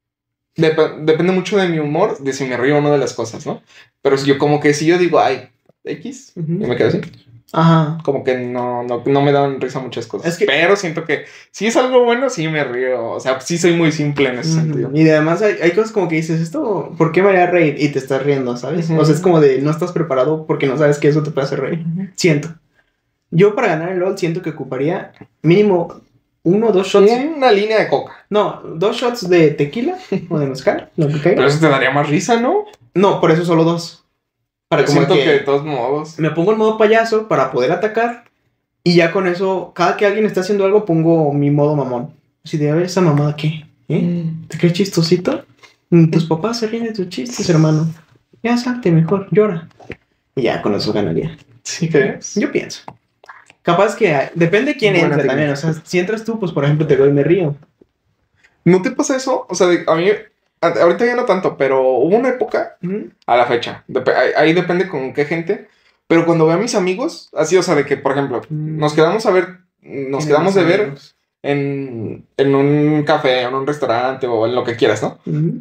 dep- depende mucho de mi humor, de si me río o no de las cosas, ¿no? Pero si yo como que si yo digo, ay, X, Ujú. y me quedo así, Ajá. como que no, no, no me dan risa muchas cosas. Es que- Pero siento que si es algo bueno, sí me río. O sea, sí soy muy simple en ese Ujú. sentido. Y además hay, hay cosas como que dices, esto, ¿por qué me haría reír? Y te estás riendo, ¿sabes? Ujú. O sea, es como de, no estás preparado porque no sabes que eso te puede hacer reír. Siento. Yo para ganar el LOL siento que ocuparía mínimo uno o dos shots. Una línea de coca. No, dos shots de tequila o de mezcal, lo que caiga. Pero eso te daría más risa, ¿no? No, por eso solo dos. Para Yo como siento que... que, de todos modos. me pongo en modo payaso para poder atacar. Y ya con eso, cada que alguien está haciendo algo, pongo mi modo mamón. Así de, a ver, esa mamada, ¿qué? ¿Eh? ¿Te crees chistosito? Mm, Tus papás se ríen de tus chistes, hermano. Ya salte mejor, llora. Y ya con eso ganaría. ¿Sí crees? Yo pienso. Capaz que hay- depende quién Buena entre también. O sea, si entras tú, pues por ejemplo te veo y me río. ¿No te pasa eso? O sea, de- a mí, a- ahorita ya no tanto, pero hubo una época Ujú. a la fecha. Dep- ahí, ahí depende con qué gente. Pero cuando veo a mis amigos, así, o sea, de que, por ejemplo, Mm. nos quedamos a ver, nos quedamos de Tienes ver amigos. en, en un café, en un restaurante o en lo que quieras, ¿no? Ujú.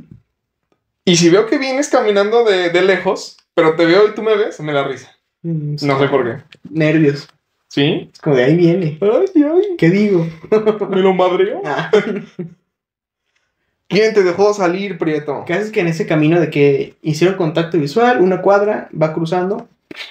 Y si veo que vienes caminando de, de lejos, pero te veo y tú me ves, me da risa. Mm, No sé por qué. Nervios. ¿Sí? Es como de ahí viene. Ay, ay, ¿Qué digo? me lo madreo. Ah. ¿Quién te dejó salir, Prieto? ¿Qué haces que en ese camino de que hicieron contacto visual, una cuadra, va cruzando?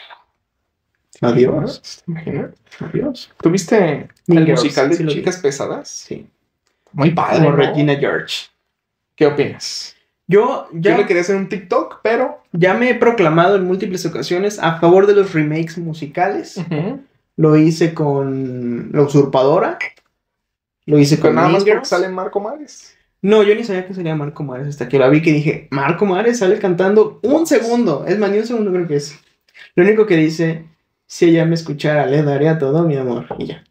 Adiós. ¿Te imaginas? Adiós. ¿Tuviste Mean el Girls, musical de sí lo vi. Chicas Pesadas? Sí. Muy padre, Como ¿no? Regina George. ¿Qué opinas? Yo ya, Yo le quería hacer un TikTok, pero... ya me he proclamado en múltiples ocasiones a favor de los remakes musicales. Ujú. Lo hice con La Usurpadora. Lo hice Pero con nada Mean más porque Girls. sale Marco Mares. No, yo ni sabía que sería Marco Mares hasta que la vi, que dije, Marco Mares sale cantando un segundo. Es más, ni un segundo creo que es. Lo único que dice, si ella me escuchara, le daría todo mi amor. Y ya.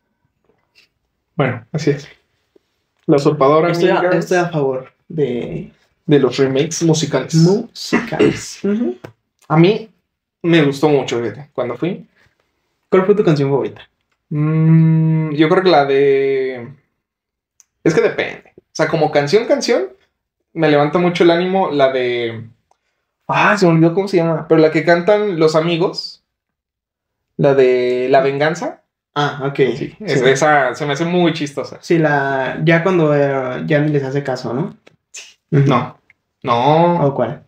Bueno, así es. La usurpadora Estoy Mean a, Girls, estoy a favor de de los remakes musicales. musicales. Ujú. A mí me gustó mucho, fíjate, cuando fui. ¿Cuál fue tu canción favorita? Mm, yo creo que la de... Es que depende. O sea, como canción, canción, me levanta mucho el ánimo la de... Ah, se me olvidó cómo se llama. Pero la que cantan los amigos. La de La Venganza. Ah, ok. Sí, Sí, es- esa se me hace muy chistosa. Sí, la... ya cuando eh, ya ni les hace caso, ¿no? Ujú. No. No. ¿O cuál?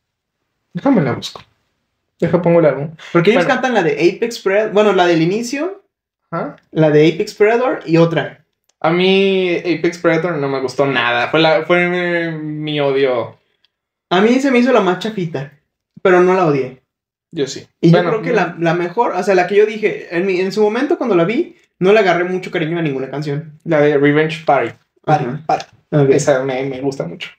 Déjame la busco. Deja pongo el álbum. Porque ellos Bueno. cantan la de Apex Predator. Bueno, la del inicio, Ajá. la de Apex Predator y otra. A mí Apex Predator no me gustó nada. Fue, la, fue mi odio. A mí se me hizo la más chafita, pero no la odié. Yo sí. Y Bueno, yo creo que la, la mejor, o sea, la que yo dije, en, mi- en su momento cuando la vi, no le agarré mucho cariño a ninguna canción. La de Revenge Party. Party, Ajá. Party. Ok. Esa me, me gusta mucho.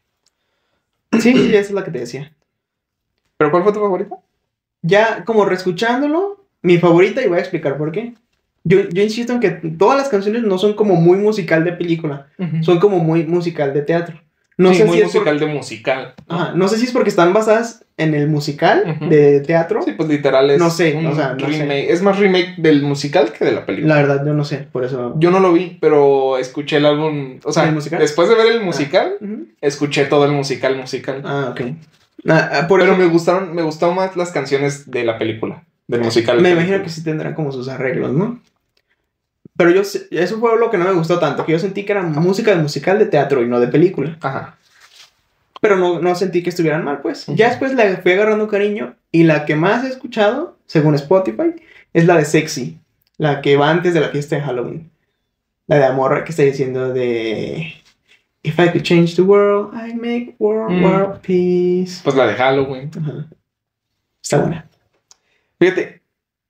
Sí, sí, esa es la que te decía. ¿Pero cuál fue tu favorita? Ya como reescuchándolo, mi favorita, y voy a explicar por qué. Yo, yo insisto en que todas las canciones no son como muy musical de película, son como muy musical de teatro. No, Sí, sé muy si es por- musical de musical. ¿no? Ajá, no sé si es porque están basadas en el musical Ujú. de teatro. Sí, pues literal es No sé, un o sea, no sé. remake. Es más remake del musical que de la película. La verdad, yo no sé, por eso. Yo no lo vi, pero escuché el álbum. O sea, ¿El musical? después de ver el musical, Ujú. escuché todo el musical musical. Ah, ok. Ah, ah, por pero eso me gustaron, me gustaron más las canciones de la película, del musical. me de la imagino película. que sí tendrán como sus arreglos, ¿no? Pero yo, sé- eso fue lo que no me gustó tanto, que yo sentí que era música de musical de teatro y no de película. Ajá. Pero no, no sentí que estuvieran mal, pues. Ujú. Ya después la fui agarrando cariño y la que más he escuchado, según Spotify, es la de Sexy, la que va antes de la fiesta de Halloween. La de Amor que está diciendo de... If I could change the world, I'd make world, Mm. world peace. Pues la de Halloween. Ajá. Está buena. Fíjate.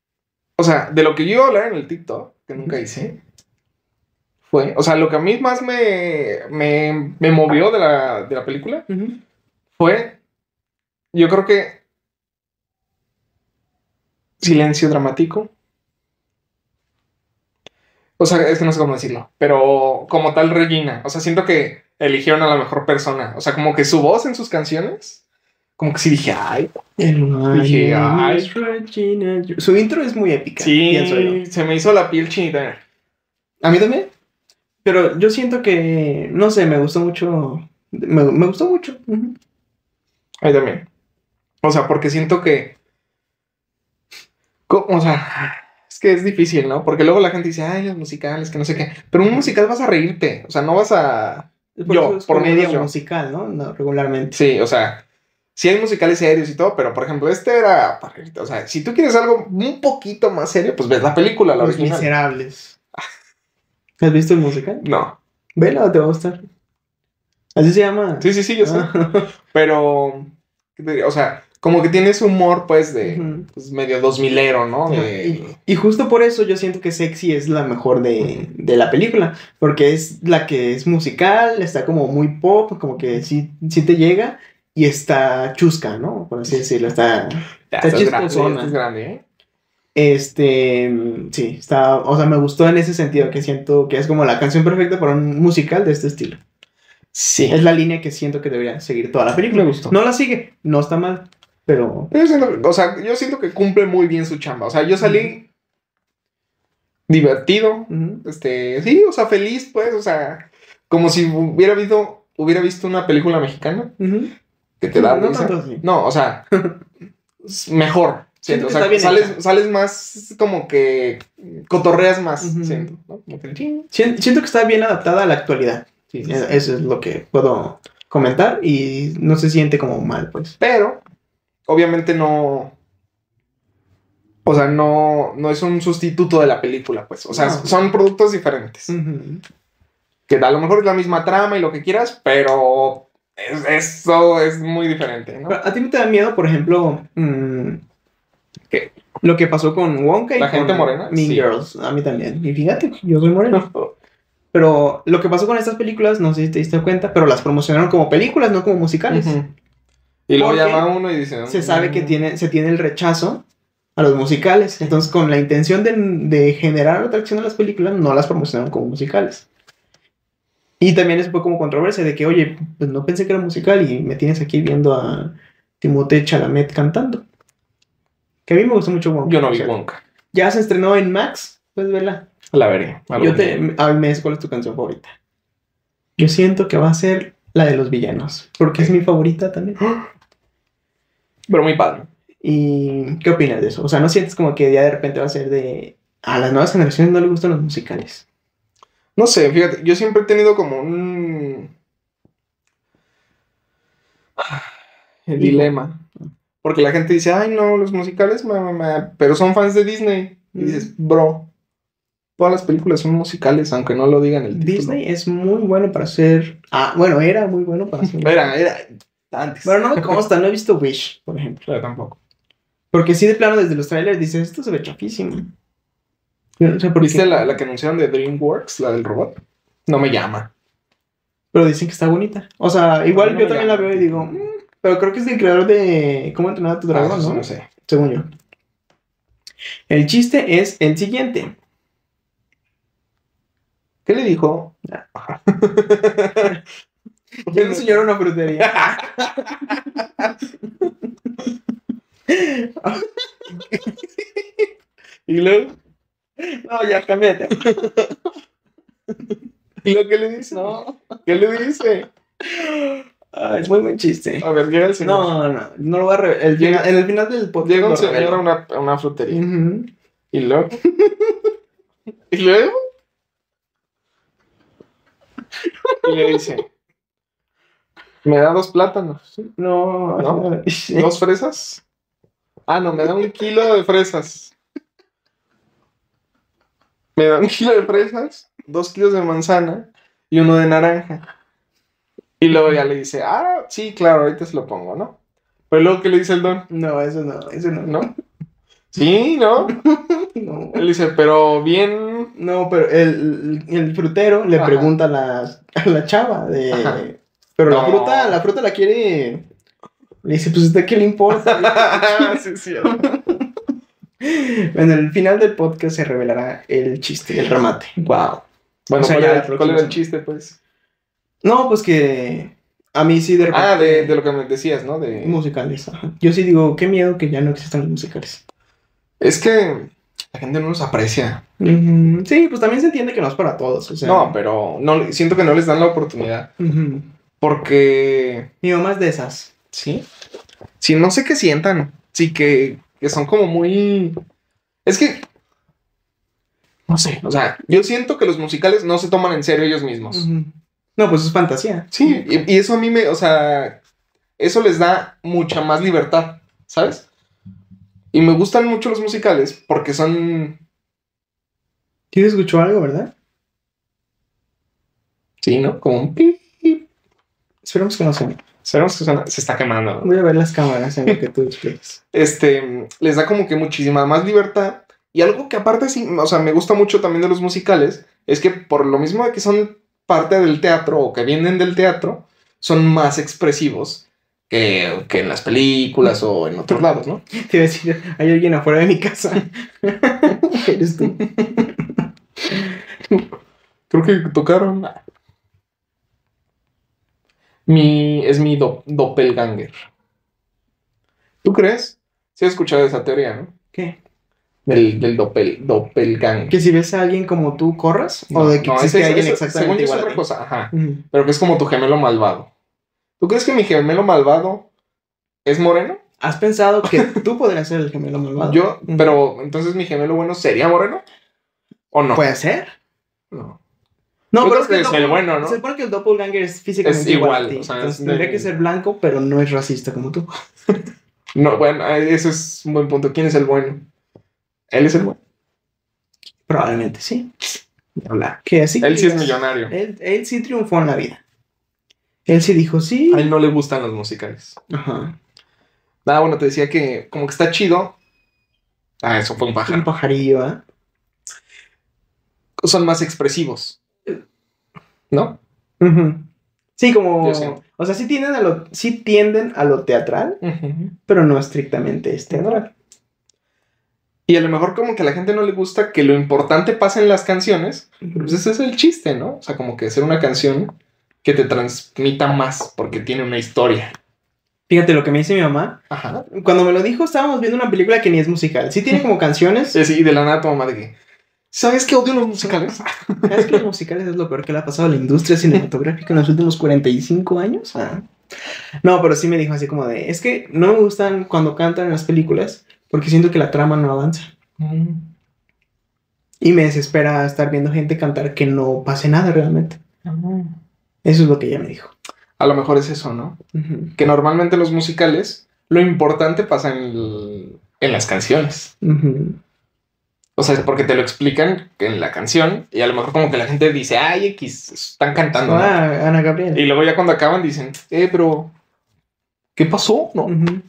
O sea, de lo que yo iba a hablar en el TikTok, que nunca hice, fue. O sea, lo que a mí más me, me, me movió de la, de la película Ujú. fue. Yo creo que. Silencio dramático. O sea, es que no sé cómo decirlo. Pero como tal Regina. O sea, siento que eligieron a la mejor persona. O sea, como que su voz en sus canciones. Como que sí dije, ay. El Dije, ay. es Regina. Su intro es muy épica, pienso yo. Sí, se me hizo la piel chinita. A mí también. Pero yo siento que, no sé, me gustó mucho. Me, me gustó mucho. Ujú. A mí también. O sea, porque siento que. co- O sea, es que es difícil, ¿no? Porque luego la gente dice, ay, los musicales, que no sé qué. Pero un musical vas a reírte. O sea, no vas a. Por Yo, eso es por lo comedia menos yo. musical, ¿no? No, regularmente. Sí, o sea, sí hay musicales serios y todo, pero por ejemplo, este era para reírte. O sea, si tú quieres algo un poquito más serio, pues ves la película, la Los original. Miserables. ¿Has visto el musical? No. Vela, te va a gustar. Así se llama. Sí, sí, sí, yo sé. Ah. Pero, ¿qué te diría? O sea, como que tiene ese humor, pues, de Ujú. pues, medio dos milero, ¿no? De- Y, y justo por eso yo siento que Sexy es la mejor de, de la película. Porque es la que es musical, está como muy pop, como que sí, sí te llega. Y está chusca, ¿no? Por así decirlo. Está. Ya, Está estás grande, chistosona. estás grande, ¿eh? Este. Sí, está. O sea, me gustó en ese sentido. Que siento que es como la canción perfecta para un musical de este estilo. Sí. Es la línea que siento que debería seguir toda la película. Me gustó. No la sigue, no está mal. Pero. Yo siento, o sea, yo siento que cumple muy bien su chamba. O sea, yo salí divertido, Ujú. este, sí, o sea, feliz, pues, o sea, como si hubiera visto, hubiera visto una película mexicana Ujú. que te da No risa. tanto así. No, o sea, es mejor. Siento Siento, que o sea, está bien sales, hecha. sales más como que cotorreas más, Ujú. siento, ¿no? Como que, ching. Sien- Siento que está bien adaptada a la actualidad. Sí, sí, eso es lo que puedo comentar y no se siente como mal, pues. Pero, obviamente no... O sea, no, no es un sustituto de la película, pues. O sea, No. son productos diferentes. Uh-huh. Que a lo mejor es la misma trama y lo que quieras, pero es, eso es muy diferente, ¿no? ¿A ti no te da miedo, por ejemplo, mmm, ¿Qué? lo que pasó con Wonka y ¿La gente con morena? Mean Sí. Girls? A mí también. Y fíjate, yo soy moreno. Pero lo que pasó con estas películas, no sé si te diste cuenta, pero las promocionaron como películas, no como musicales. Uh-huh. Y luego Porque ya va uno y dice... Se sabe que tiene, se tiene el rechazo a los musicales. Entonces, con la intención de, de generar atracción a las películas, no las promocionaron como musicales. Y también eso fue como controversia de que, oye, pues no pensé que era musical y me tienes aquí viendo a Timothée Chalamet cantando. Que a mí me gustó mucho Wonka. Yo no vi o sea, Wonka. Ya se estrenó en Max, puedes verla. La veré. Yo te... A mí me dices cuál es tu canción favorita. Yo siento que va a ser la de los villanos, porque es mi favorita también. Pero muy padre. ¿Y qué opinas de eso? O sea, ¿no sientes como que ya de repente va a ser de... A las nuevas generaciones no les gustan los musicales? No sé, fíjate, yo siempre he tenido como un... El dilema. Porque la gente dice, ay, no, los musicales, ma, ma, ma", pero son fans de Disney. Y dices, bro, todas las películas son musicales, aunque no lo digan el título. Disney es muy bueno para hacer... Ah, bueno, era muy bueno para hacer... Era, era, antes. Pero no me consta, no he visto Wish, por ejemplo. Yo tampoco. Porque sí, de plano, desde los trailers dices, esto se ve chafísimo. Yo no sé por ¿Viste qué. la, la que anunciaron de DreamWorks, la del robot? No me llama. Pero dicen que está bonita. O sea, igual No yo me también llama. la veo y digo... "Mm", pero creo que es del creador de ¿Cómo entrenar a tu dragón?, Ah, eso sí ¿no? no sé. Según yo. El chiste es el siguiente. ¿Qué le dijo? Quiero enseñar una frutería. Y luego, No, ya, cámbiate. ¿y lo que le dice? No. ¿Qué le dice? Ah, es muy buen chiste. A ver, llega el señor. No, no, no lo voy a revelar. El Llega- final- en el final del podcast Llega un lo señor revelo. a una, a una frutería. Ujú. ¿Y luego? ¿Y luego? Y le dice, ¿me da dos plátanos? No, ¿No? no. ¿Dos fresas? Ah, no, me da un kilo de fresas. Me da un kilo de fresas, dos kilos de manzana y uno de naranja. Y luego ya le dice, ah, sí, claro, ahorita se lo pongo, ¿no? Pero luego, ¿qué le dice el don? No, eso no, eso no. ¿No? Sí, ¿no? No, Él dice, pero bien... no, pero el, el frutero le Ajá. pregunta a la, a la chava de... Ajá. Pero la No. fruta, la fruta la quiere... Le dice, pues, ¿a usted qué le importa? Sí, es cierto. En el final del podcast se revelará el chiste, el remate. Wow. Bueno, O sea, ¿cuál, ya era, la próxima cuál era el semana. chiste, pues? No, pues que a mí sí de repente... Ah, de, de lo que me decías, ¿no? De... Musicales, ajá. Yo sí digo, qué miedo que ya no existan los musicales. Es que la gente no los aprecia. Ujú. Sí, pues también se entiende que no es para todos, o sea... No, pero no, siento que no les dan la oportunidad. Ujú. Porque... Mi mamá es de esas. Sí. Sí, no sé qué sientan. Sí, que, que son como muy... Es que... No sé, o sea, yo siento que los musicales no se toman en serio ellos mismos. Ujú. No, pues es fantasía. Sí, y, y eso a mí me... O sea, eso les da mucha más libertad, ¿sabes? Y me gustan mucho los musicales porque son... ¿Sí escuchó algo, verdad? Sí, ¿no? Como un... pi, pi. Esperemos que no suene. Sabemos que suena- se está quemando. Voy a ver las cámaras en lo que tú explicas. Este, les da como que muchísima más libertad. Y algo que aparte sí, o sea, me gusta mucho también de los musicales, es que por lo mismo de que son parte del teatro o que vienen del teatro, son más expresivos que, que en las películas o en otros lados, ¿no? Te iba a decir, hay alguien afuera de mi casa. Eres tú. Creo que tocaron. Mi, es mi do, doppelganger. ¿Tú crees? Sí he escuchado esa teoría, ¿no? ¿Qué? Del, del doppel, doppelganger. ¿Que si ves a alguien como tú, corras? No, ¿O de que no, existe ese- alguien ese- exactamente según yo es igual a otra ti? cosa, ajá. Ujú. Pero que es como tu gemelo malvado. ¿Tú crees que mi gemelo malvado es moreno? ¿Has pensado que tú podrías ser el gemelo malvado? Yo, Ujú. pero entonces mi gemelo bueno sería moreno. ¿O no? ¿Puede ser? No. No, Yo pero creo es que que es el doppel- bueno, ¿no? Se supone que el doppelganger es físicamente Es igual, igual, a ti. o sea, Entonces es tendría de- que ser blanco, pero no es racista como tú. No, bueno, eh, eso es un buen punto. ¿Quién es el bueno? Él es el bueno. Probablemente sí. Habla. Que así Él que sí es digas, millonario. Él, él sí triunfó en la vida. Él sí dijo sí. A él no le gustan los musicales. Ajá. Nada, bueno, te decía que como que está chido. Ah, eso fue un Un pájaro. pajarillo, ¿eh? Son más expresivos. ¿No? Ujú. Sí, como. Yo siento. O sea, sí tienden a lo, sí tienden a lo teatral, pero no estrictamente es teatral. Y a lo mejor como que a la gente no le gusta que lo importante pase en las canciones. Pues ese es el chiste, ¿no? O sea, como que hacer una canción que te transmita más porque tiene una historia. Fíjate lo que me dice mi mamá. Ajá. Cuando me lo dijo, estábamos viendo una película que ni es musical. Sí tiene como canciones. Sí, y de la nada tu mamá de que, ¿sabes qué odio los musicales? ¿Sabes que los musicales es lo peor que le ha pasado a la industria cinematográfica en los últimos cuarenta y cinco años? Ah. No, pero sí me dijo así como de, es que no me gustan cuando cantan en las películas porque siento que la trama no avanza. Y me desespera estar viendo gente cantar que no pase nada realmente. Eso es lo que ella me dijo. A lo mejor es eso, ¿no? Uh-huh. Que normalmente en los musicales lo importante pasa en, el- en las canciones. Uh-huh. O sea, es porque te lo explican en la canción y a lo mejor como que la gente dice, ay, X, están cantando, ¿no? Ah, Ana Gabriel. Y luego ya cuando acaban dicen, eh, pero, ¿qué pasó? No, Uh-huh.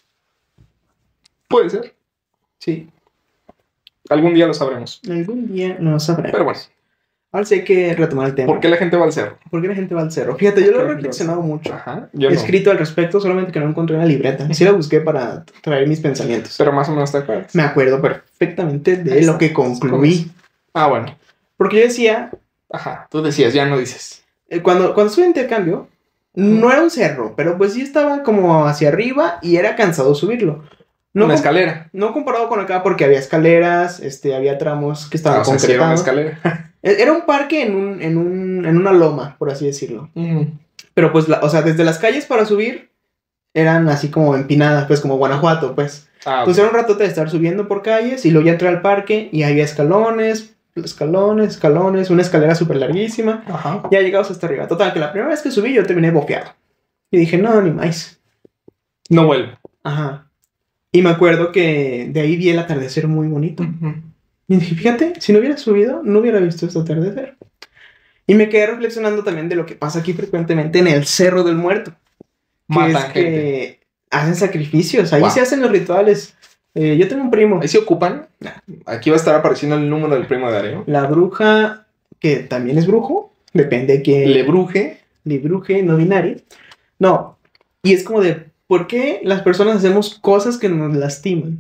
puede ser. Sí. Algún día lo sabremos. Algún día lo sabremos. Pero bueno, Ahora sí hay que retomar el tema. ¿por qué la gente va al cerro? ¿Por qué la gente va al cerro? Fíjate, yo lo he ¿Por qué reflexionado mucho. Ajá, yo He no. escrito al respecto, solamente que no encontré una libreta. Sí la busqué para traer mis pensamientos. Pero más o menos te acuerdas. Me acuerdo perfectamente Ahí de está. lo que concluí. Ah, bueno. Porque yo decía, Ajá, tú decías, ya no dices. eh, cuando, cuando estuve en intercambio, no era un cerro, pero pues sí estaba como hacia arriba y era cansado subirlo. No, Una com- escalera. no comparado con acá porque había escaleras, este, había tramos que estaban Ah, o sea, sí era una concretados. escalera. E- Era un parque en, un, en, un, en una loma, por así decirlo. Mm. Pero pues, la, o sea, desde las calles para subir eran así como empinadas, pues como Guanajuato, pues. Ah, Entonces era un ratote de estar subiendo por calles y luego ya entré al parque y había escalones, escalones, escalones, una escalera súper larguísima. ajá. Ya llegamos hasta arriba. Total, que la primera vez que subí yo terminé bofeado. Y dije, no, ni más. No vuelvo. Ajá. Y me acuerdo que de ahí vi el atardecer muy bonito. Y dije, fíjate, si no hubiera subido, no hubiera visto este atardecer. Y me quedé reflexionando también de lo que pasa aquí frecuentemente en el Cerro del Muerto. Que Matan es gente. que hacen sacrificios, ahí Wow. se hacen los rituales. Eh, yo tengo un primo, Ahí se ocupan. Aquí va a estar apareciendo el número del primo de Areo. la bruja, que también es brujo, depende de que Le bruje. le bruje, no binario. No, y es como de, ¿por qué las personas hacemos cosas que nos lastiman?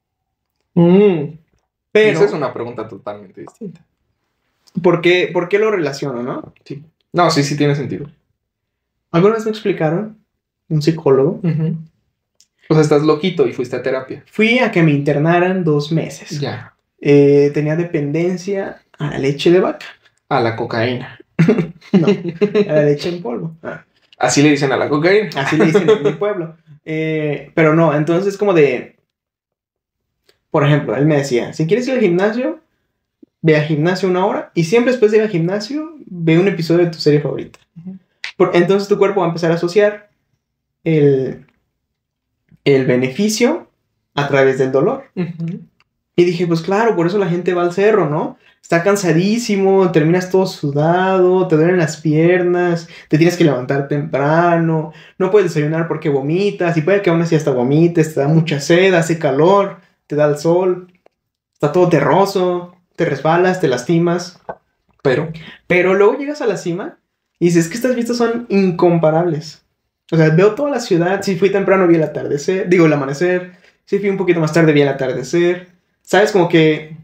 Mm. Pero, Esa es una pregunta totalmente distinta. ¿por qué, por qué lo relaciono, no? Sí. No, sí, sí tiene sentido. Alguna vez me explicaron, un psicólogo, O sea, estás loquito y fuiste a terapia. fui a que me internaran dos meses. Ya. Eh, tenía dependencia a la leche de vaca. A la cocaína. No, a la leche en polvo. Ah, Así le dicen a la cocaína. así le dicen en mi pueblo. Eh, pero no, entonces como de... Por ejemplo, él me decía, si quieres ir al gimnasio, ve al gimnasio una hora y siempre después de ir al gimnasio, ve un episodio de tu serie favorita. Ujú. Por- entonces tu cuerpo va a empezar a asociar el, el beneficio a través del dolor. Y dije, pues claro, por eso la gente va al cerro, ¿no? Está cansadísimo, terminas todo sudado, te duelen las piernas, te tienes que levantar temprano, no puedes desayunar porque vomitas, y puede que aún así hasta vomites, te da mucha sed, hace calor, te da el sol, está todo terroso, te resbalas, te lastimas, Pero. pero luego llegas a la cima y dices, es que estas vistas son incomparables. O sea, veo toda la ciudad, si fui temprano vi el atardecer, digo el amanecer, si fui un poquito más tarde vi el atardecer, ¿sabes? Como que...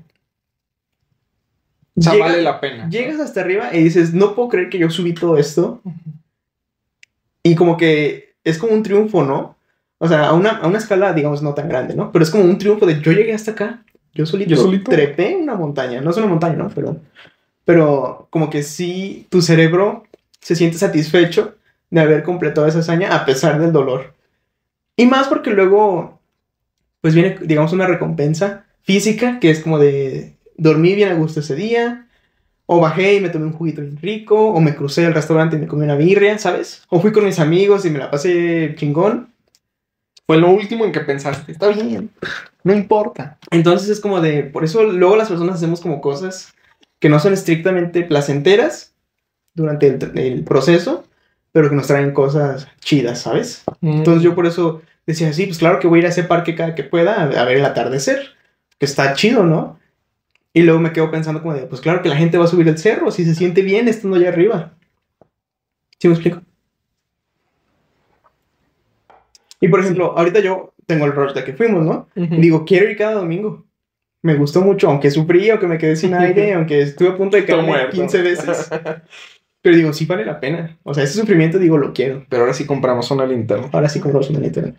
O sea, Llega- vale la pena. Llegas hasta arriba y dices, no puedo creer que yo subí todo esto. Y como que es como un triunfo, ¿no? O sea, a una, a una escala, digamos, no tan grande, ¿no? Pero es como un triunfo de yo llegué hasta acá. Yo solito, Yo solito. trepé una montaña. No es una montaña, ¿no? Pero, pero como que sí, tu cerebro se siente satisfecho de haber completado esa hazaña a pesar del dolor. Y más porque luego, pues viene, digamos, una recompensa física que es como de dormí bien a gusto ese día. O bajé y me tomé un juguito bien rico, o me crucé al restaurante y me comí una birria, ¿sabes? O fui con mis amigos y me la pasé chingón. Fue lo último en que pensaste. Está bien, no importa. Entonces es como de... Por eso luego las personas hacemos como cosas que no son estrictamente placenteras durante el, el proceso, pero que nos traen cosas chidas, ¿sabes? Entonces yo por eso decía, sí, pues claro que voy a ir a ese parque cada que pueda a, a ver el atardecer, que está chido, ¿no? Y luego me quedo pensando como de, pues claro que la gente va a subir el cerro si se siente bien estando allá arriba. ¿Sí me explico? Y por ejemplo, ahorita yo tengo el rush de que fuimos, ¿no? Uh-huh. Y digo, quiero ir cada domingo. Me gustó mucho, aunque sufrí, aunque me quedé sin aire, aunque estuve a punto de caerme quince veces. Pero digo, sí vale la pena. O sea, ese sufrimiento, digo, lo quiero. Pero ahora sí compramos una linterna. Ahora sí compramos una linterna.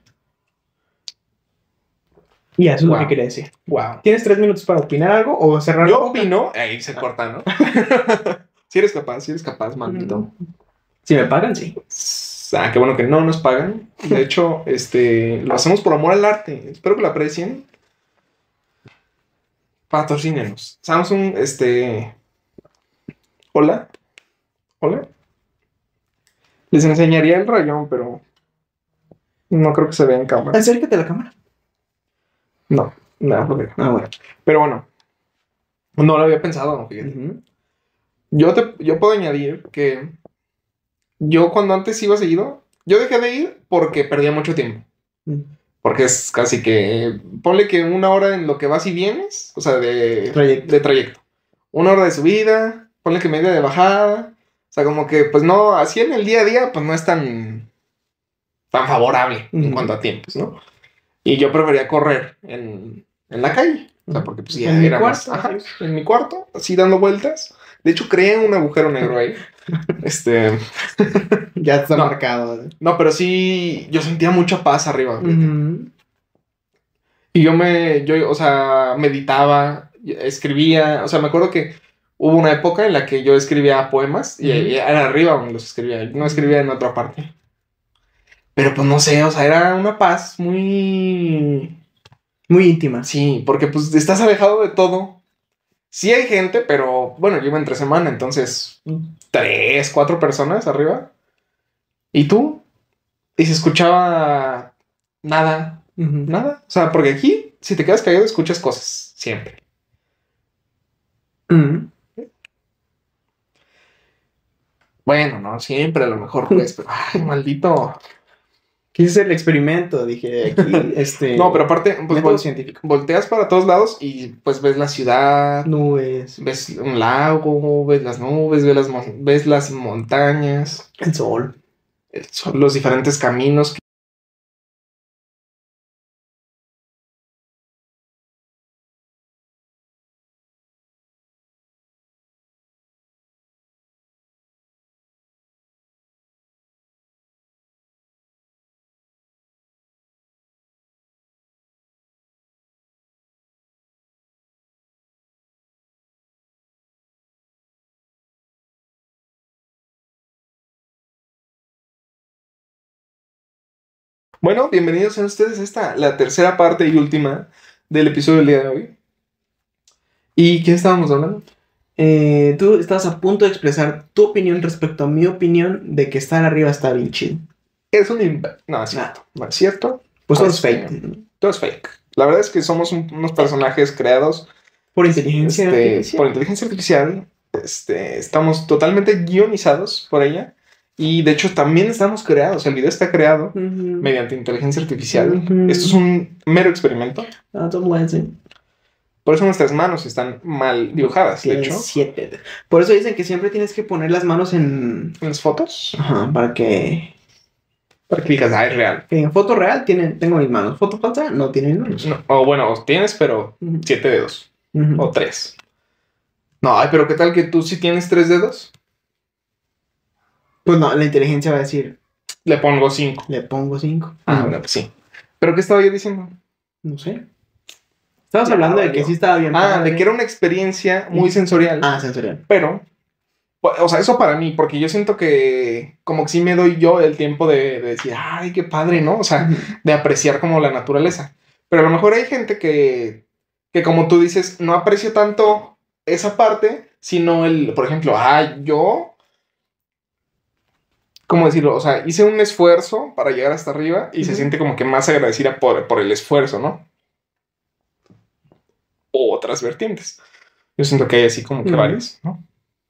Y eso es Wow. lo que quería decir. Wow. ¿Tienes tres minutos para opinar algo o cerrar? Yo opino... Ahí se corta, ¿no? Si eres capaz, si eres capaz, maldito. Si me pagan, sí. Ah, qué bueno que no nos pagan. De hecho, este, lo hacemos por amor al arte. Espero que lo aprecien. Patrocínenos. Samsung, este... Hola. Hola. Les enseñaría el rayón, pero... No creo que se vea en cámara. Acércate a la cámara. No, no, porque... Ah, bueno. Pero bueno. No lo había pensado, fíjate. Uh-huh. Yo, te, yo puedo añadir que... Yo cuando antes iba seguido, yo dejé de ir porque perdía mucho tiempo. Uh-huh. Porque es casi que... Ponle que una hora en lo que vas y vienes, o sea, de Trayecto. de trayecto. Una hora de subida, ponle que media de bajada. O sea, como que, pues no, así en el día a día, pues no es tan, tan favorable uh-huh. en cuanto a tiempos, ¿no? Y yo prefería correr en, en la calle. O sea, porque pues ya en era mi más... cuarto, Ajá, en mi cuarto, así dando vueltas. De hecho, creé un agujero negro ahí. este... Ya está no, marcado. No, pero sí, yo sentía mucha paz arriba. Uh-huh. Y yo me, yo, o sea, meditaba, escribía. O sea, me acuerdo que hubo una época en la que yo escribía poemas y, uh-huh. y era arriba donde los escribía. No escribía en otra parte. Pero pues no sé, o sea, era una paz muy... Muy íntima. Sí, porque pues estás alejado de todo. Sí hay gente, pero bueno, yo iba entre semana, entonces tres, cuatro personas arriba. ¿Y tú? Y se escuchaba nada, uh-huh. nada. O sea, porque aquí, si te quedas callado, escuchas cosas, siempre. Uh-huh. Bueno, no siempre, a lo mejor, pues, pero, ay, maldito... Quise hacer el experimento, dije, aquí, este... No, pero aparte, pues, método vol- científico. volteas para todos lados y, pues, ves la ciudad, Nubes, ves un lago, ves las nubes, ves las, mon- ves las montañas, el sol. el sol, los diferentes caminos. Bueno, bienvenidos a ustedes a esta, la tercera parte y última del episodio del día de hoy. ¿Y qué estábamos hablando? Eh, tú estabas a punto de expresar tu opinión respecto a mi opinión de que estar arriba está bien chido. Es un invento. No, es cierto. No es cierto. Pues todo es Este, fake. Todo es fake. La verdad es que somos un- unos personajes creados Por inteligencia este, artificial. por inteligencia artificial. Este, estamos totalmente guionizados por ella. Y de hecho también estamos creados. El video está creado Uh-huh. mediante inteligencia artificial. Ujú. Esto es un mero experimento. Ah, Tom Clancy. Por eso nuestras manos están mal dibujadas, de Tiene hecho. siete. de- Por eso dicen que siempre tienes que poner las manos en... En las fotos. Ajá, para que... Para que digas, ah, es real. que en foto real tienen, tengo mis manos. Foto falsa no tienen manos. No, o bueno, o tienes, pero Ujú. siete dedos. Ujú. O tres. No, ay, pero ¿qué tal que tú sí tienes tres dedos? Pues no, la inteligencia va a decir, Le pongo cinco. le pongo cinco. Ah, Ujú. bueno, pues sí. ¿Pero qué estaba yo diciendo? No sé. Estabas Ya, hablando de valió. que sí estaba bien. Ah, padre. de que era una experiencia muy sensorial. Ah, sensorial. Pero, pues, o sea, eso para mí, porque yo siento que como que sí me doy yo el tiempo de, de decir, ay, qué padre, ¿no? O sea, Ujú. de apreciar como la naturaleza. Pero a lo mejor hay gente que, que como tú dices, no aprecia tanto esa parte, sino el, por ejemplo, ah, yo, ¿cómo decirlo? O sea, hice un esfuerzo para llegar hasta arriba y uh-huh. se siente como que más agradecida por, por el esfuerzo, ¿no? O otras vertientes. Yo siento que hay así como que uh-huh. varias, ¿no?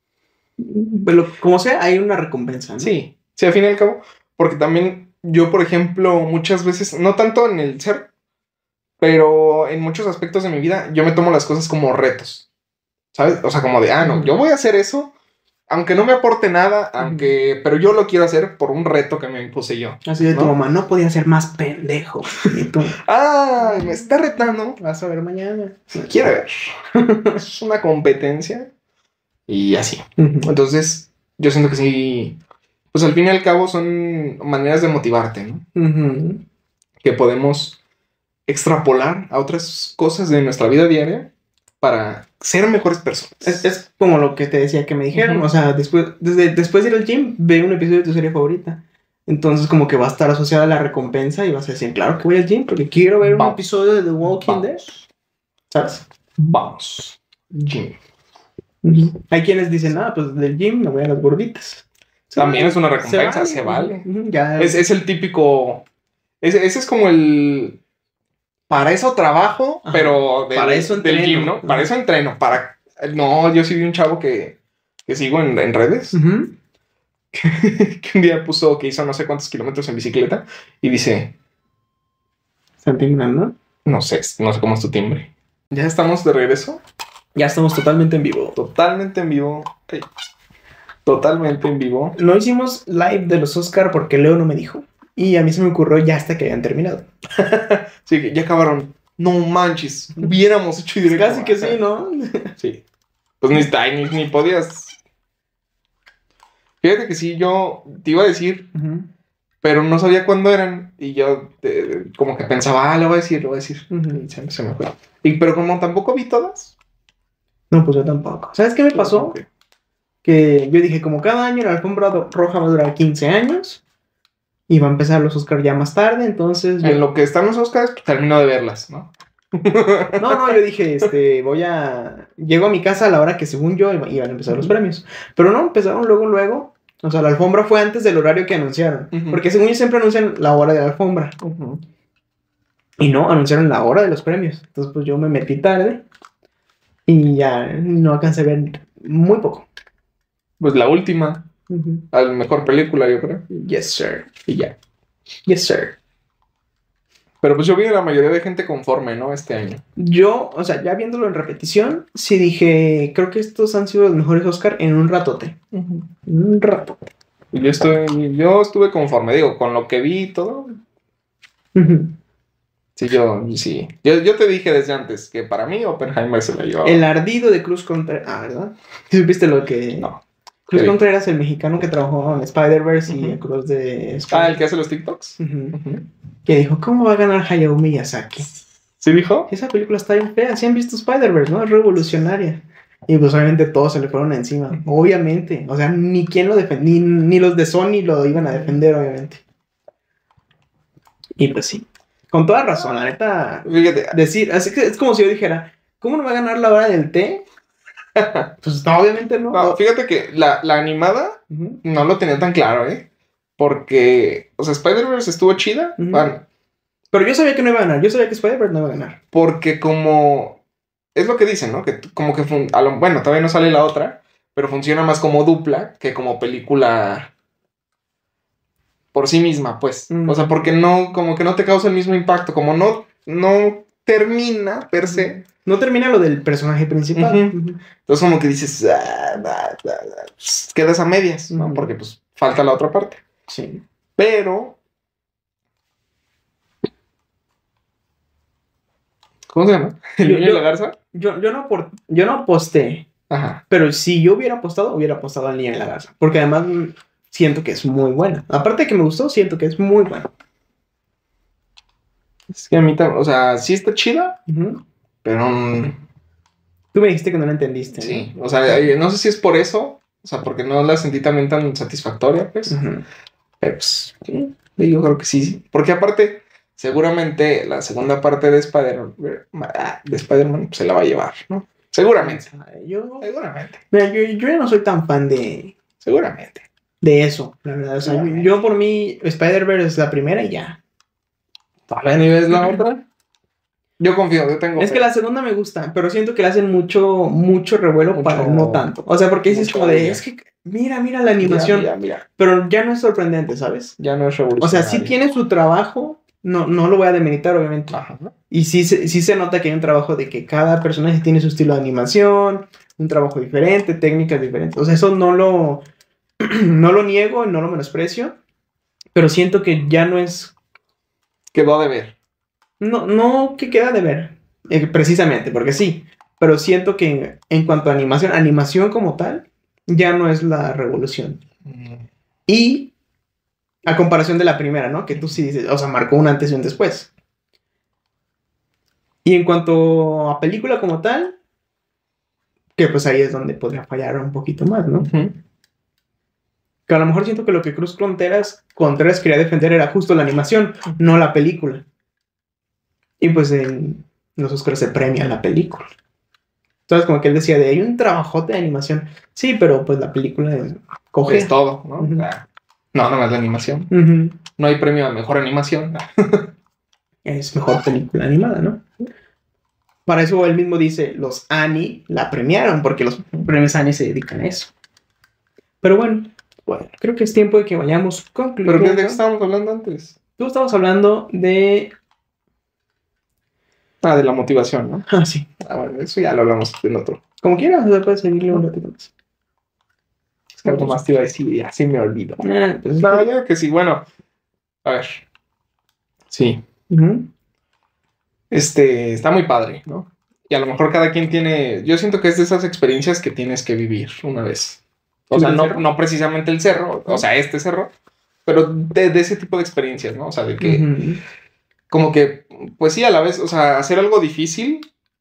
Pero como sea, hay una recompensa, ¿no? Sí, sí, al fin y al cabo, porque también yo, por ejemplo, muchas veces, no tanto en el ser, pero en muchos aspectos de mi vida, yo me tomo las cosas como retos, ¿sabes? O sea, como de, ah, no, uh-huh. yo voy a hacer eso, aunque no me aporte nada, uh-huh. aunque, pero yo lo quiero hacer por un reto que me impuse yo. Así de ¿no? Tu mamá, no podía ser más pendejo. Y tú, ah, me está retando. Vas a ver mañana. Si quiere ver. Es una competencia. Y así. Uh-huh. Entonces, yo siento que sí, pues al fin y al cabo son maneras de motivarte, ¿no? Uh-huh. Que podemos extrapolar a otras cosas de nuestra vida diaria para ser mejores personas. Es, es como lo que te decía que me dijeron, uh-huh. o sea, después, desde, después de ir al gym, ve un episodio de tu serie favorita. Entonces como que va a estar asociada a la recompensa y vas a decir, claro que voy al gym porque quiero ver Vamos. un episodio de The Walking Dead. ¿Sabes? Vamos. Gym. Uh-huh. Hay quienes dicen, ah, pues del gym me voy a las gorditas. También es una recompensa, se vale. Se vale. Uh-huh. Ya. Es, es el típico... Ese, ese es como el... Para eso trabajo, Ajá. pero del, para eso del gym, ¿no? Uh-huh. Para eso entreno. Para... No, yo sí vi un chavo que, que sigo en, en redes. Uh-huh. que, que un día puso que hizo no sé cuántos kilómetros en bicicleta. Y dice... ¿Están timbrando? No sé, no sé cómo es tu timbre. ¿Ya estamos de regreso? Ya estamos totalmente en vivo. Totalmente en vivo. Okay. Totalmente en vivo. No hicimos live de los Oscar porque Leo no me dijo. Y a mí se me ocurrió ya hasta que habían terminado. Sí, que ya acabaron. No manches. Hubiéramos hecho directo. Casi que sí, ¿no? Sí. Pues ni, ni, ni podías. Fíjate que sí, yo te iba a decir, uh-huh. pero no sabía cuándo eran. Y yo eh, como que pensaba, ah, lo voy a decir, lo voy a decir. Uh-huh. Y se, se me fue. Y, pero como tampoco vi todas. No, pues yo tampoco. ¿Sabes qué me pasó? Okay. Que yo dije, como cada año la alfombra roja va a durar quince años. Y va a empezar los Oscars ya más tarde, entonces... Yo... En lo que están los Oscars, pues termino de verlas, ¿no? No, no, yo dije, este, voy a... Llego a mi casa a la hora que según yo iban a empezar los premios. Pero no, empezaron luego, luego. O sea, la alfombra fue antes del horario que anunciaron. Uh-huh. Porque según yo siempre anuncian la hora de la alfombra. Uh-huh. Y no, anunciaron la hora de los premios. Entonces, pues yo me metí tarde. Y ya no alcancé a ver muy poco. Pues la última... Uh-huh. A la mejor película, yo creo. Yes, sir. Y ya. Yes, sir. Pero pues yo vi a la mayoría de gente conforme, ¿no? Este año. Yo, o sea, ya viéndolo en repetición, sí dije, creo que estos han sido los mejores Oscar en un ratote. Uh-huh. Un ratote. Y yo estoy, yo estuve conforme, digo, con lo que vi y todo. Uh-huh. Sí, yo, sí. Yo, yo te dije desde antes que para mí Oppenheimer se la llevaba. El ardido de Cruz Contreras. Ah, ¿verdad? ¿Supiste lo que...? No. Cruz Contreras, el mexicano que trabajó en Spider-Verse uh-huh. y Cruz de... Spider- ah, el que hace los TikToks. Uh-huh. Uh-huh. Que dijo, ¿cómo va a ganar Hayao Miyazaki? ¿Sí dijo? Esa película está bien fea. ¿Sí han visto Spider-Verse, no? Es revolucionaria. Y pues obviamente todos se le fueron encima. Uh-huh. Obviamente. O sea, ni quien lo defendía, ni, ni los de Sony lo iban a defender, obviamente. Y pues sí. Con toda razón, la neta. Fíjate. Decir, así que es como si yo dijera, ¿cómo no va a ganar la hora del té? Pues no, obviamente no. No, fíjate que la, la animada uh-huh. no lo tenía tan claro, ¿eh? Porque, o sea, Spider-Verse estuvo chida. Uh-huh. Bueno, pero yo sabía que no iba a ganar. Yo sabía que Spider-Verse no iba a ganar. Porque como... Es lo que dicen, ¿no? Que como que... Fun- a lo, bueno, todavía no sale la otra. Pero funciona más como dupla que como película... Por sí misma, pues. Uh-huh. O sea, porque no... Como que no te causa el mismo impacto. Como no... No termina, per se... Uh-huh. No termina lo del personaje principal. Uh-huh. Uh-huh. Entonces como que dices... Ah, ah, ah, ah, pues, quedas a medias, ¿no? Uh-huh. Porque pues falta la otra parte. Sí. Pero... ¿Cómo se llama? ¿El Yo, niño yo, y la garza? Yo, yo, no por, yo no aposté. Ajá. Pero si yo hubiera apostado, hubiera apostado al niño y la garza. Porque además siento que es muy buena. Aparte de que me gustó, siento que es muy buena. Es que a mí también... O sea, sí está chida. Uh-huh. Pero... Um, tú me dijiste que no la entendiste. Sí. ¿No? O sea, no sé si es por eso. O sea, porque no la sentí también tan satisfactoria, pues. Uh-huh. Pero pues... Sí, yo creo que sí. Porque aparte... Seguramente la segunda parte de Spider-Man, de Spider-Man se la va a llevar, ¿no? Seguramente. Yo, Seguramente. mira, yo, yo ya no soy tan fan de, Seguramente. de eso, la verdad. O sea, yo, Seguramente. yo por mí, Spider-Verse es la primera y ya. ¿Todavía ni ves la otra? Yo confío, yo tengo Es fe. que la segunda me gusta, pero siento que le hacen mucho, mucho revuelo Mucho- para no tanto. O sea, porque dices mucho como de, bulla. es que, mira, mira la animación, Mira, mira, mira. pero ya no es sorprendente, ¿sabes? Ya no es O revolucionario. sea, sí tiene su trabajo, no, no lo voy a demeritar, obviamente. Ajá. Y sí, se- sí se nota que hay un trabajo de que cada personaje tiene su estilo de animación, un trabajo diferente, técnicas diferentes. O sea, eso no lo, no lo niego, no lo menosprecio, pero siento que ya no es, Quedó de ver. no, no que queda de ver, eh, precisamente, porque sí, pero siento que en, en cuanto a animación, animación como tal, ya no es la revolución. Y a comparación de la primera, ¿no? Que tú sí dices, o sea, marcó un antes y un después. Y en cuanto a película como tal, que pues ahí es donde podría fallar un poquito más, ¿no? Ujú. Que a lo mejor siento que lo que Cruz Contreras, Contreras quería defender era justo la animación, no la película. Y pues en los Oscars se premia la película. Entonces como que él decía de, hay un trabajote de animación. Sí, pero pues la película es coge. Es todo, ¿no? Ujú. O sea, no, nada más la animación. Ujú. No hay premio a mejor animación. Es mejor película animada, ¿no? Para eso él mismo dice, los Annie la premiaron, porque los premios Annie se dedican a eso. Pero bueno, bueno, creo que es tiempo de que vayamos concluyendo. ¿Pero de qué estábamos hablando antes? Tú estabas hablando de... Ah, de la motivación, ¿no? Ah, sí. Ah, bueno, eso ya lo hablamos en otro. Como quieras, o sea, puedes seguirle un ratito más. Es que algo más te iba a decir y ya se me olvidó. Ah, pues, No, yo creo que sí, bueno. A ver. Sí. Ujú. Este, está muy padre, ¿no? Y a lo mejor cada quien tiene... Yo siento que es de esas experiencias que tienes que vivir una vez. O sea, ¿El no, cerro? no precisamente el cerro, o sea, este cerro, pero de, de ese tipo de experiencias, ¿no? O sea, de que... Ujú. Como que, pues sí, a la vez, o sea, hacer algo difícil,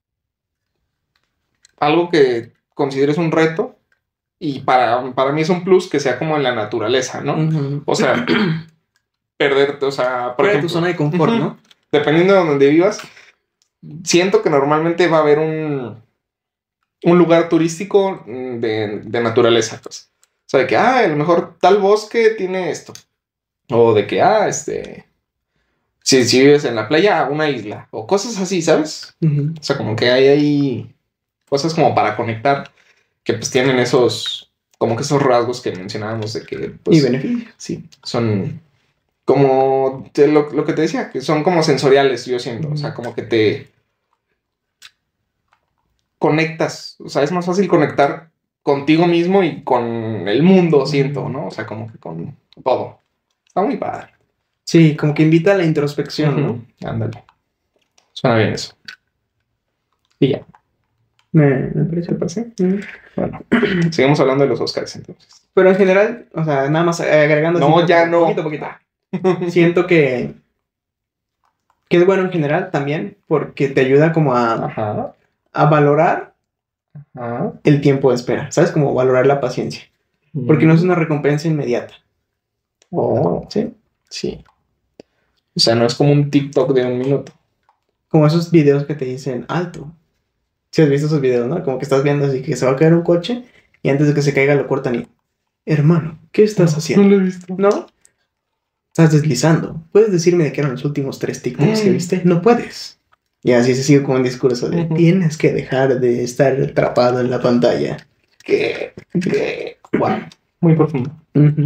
algo que consideres un reto, y para, para mí es un plus que sea como en la naturaleza, ¿no? Ujú. O sea, perderte, o sea, por Fuera de ejemplo, tu zona de confort, Ujú. ¿no? dependiendo de donde vivas, siento que normalmente va a haber un, un lugar turístico mm, de, de naturaleza, pues. O sea, de que, ah, a lo mejor tal bosque tiene esto. O de que, ah, este... Si, si vives en la playa, una isla. O cosas así, ¿sabes? Ujú. O sea, como que hay ahí cosas como para conectar que pues tienen esos, como que esos rasgos que mencionábamos de que, pues, Y beneficio. sí, son como te- lo, lo que te decía, que son como sensoriales, yo siento. O sea, como que te conectas. O sea, es más fácil conectar contigo mismo y con el mundo, siento, ¿no? O sea, como que con todo. Está muy padre. Sí, como que invita a la introspección, ¿no? Ujú. Ándale. Suena bien eso. Y ya. Me, me parece. ¿Te parece? Ujú. Bueno, seguimos hablando de los Oscars entonces. Pero en general, o sea, nada más agregando... No, así, ya no. Poquito, poquito. Siento que... Que es bueno en general también, porque te ayuda como a, Ajá. a valorar Ajá. el tiempo de espera, ¿sabes? Como valorar la paciencia. Porque no es una recompensa inmediata, Oh, ¿sí? sí. O sea, no es como un TikTok de un minuto. Como esos videos que te dicen, alto. Si has visto esos videos, ¿no? Como que estás viendo así que se va a caer un coche y antes de que se caiga lo cortan y... Hermano, ¿qué estás haciendo? lo he visto. ¿No? Estás deslizando. ¿Puedes decirme de qué eran los últimos tres TikToks que Mm. viste? No puedes. Y así se sigue con un discurso de Ujú. tienes que dejar de estar atrapado en la pantalla. ¿Qué? ¿Qué? Wow. Muy profundo. Ujú.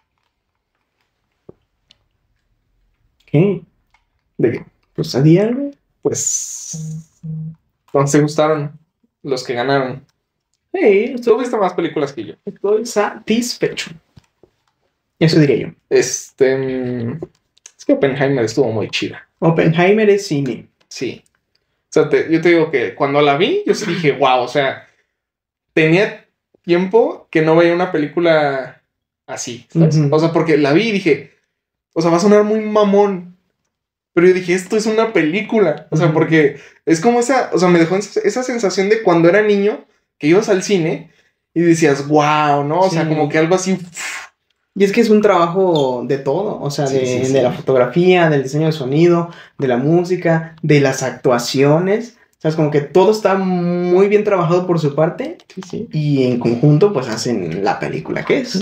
¿Qué? ¿De qué? Pues di algo. Pues. Entonces, ¿te gustaron los que ganaron? Sí, Tú estoy, viste más películas que yo. estoy satisfecho. Eso diría yo. Este. mm, Es que Oppenheimer estuvo muy chida. Oppenheimer es cine. Sí. O sea, te- yo te digo que cuando la vi, yo sí dije, wow, o sea, tenía tiempo que no veía una película así, ¿sabes? Ujú. O sea, porque la vi y dije, o sea, va a sonar muy mamón. Pero yo dije, esto es una película. O sea, Ujú. porque es como esa, o sea, me dejó esa, esa sensación de cuando era niño, que ibas al cine y decías, wow, ¿no? O sea, Sí. como que algo así. Y es que es un trabajo de todo, o sea, Sí, de, sí, sí. de la fotografía, del diseño de sonido, de la música, de las actuaciones, sea, es como que todo está muy bien trabajado por su parte. Sí, sí. Y en conjunto, pues hacen la película que es.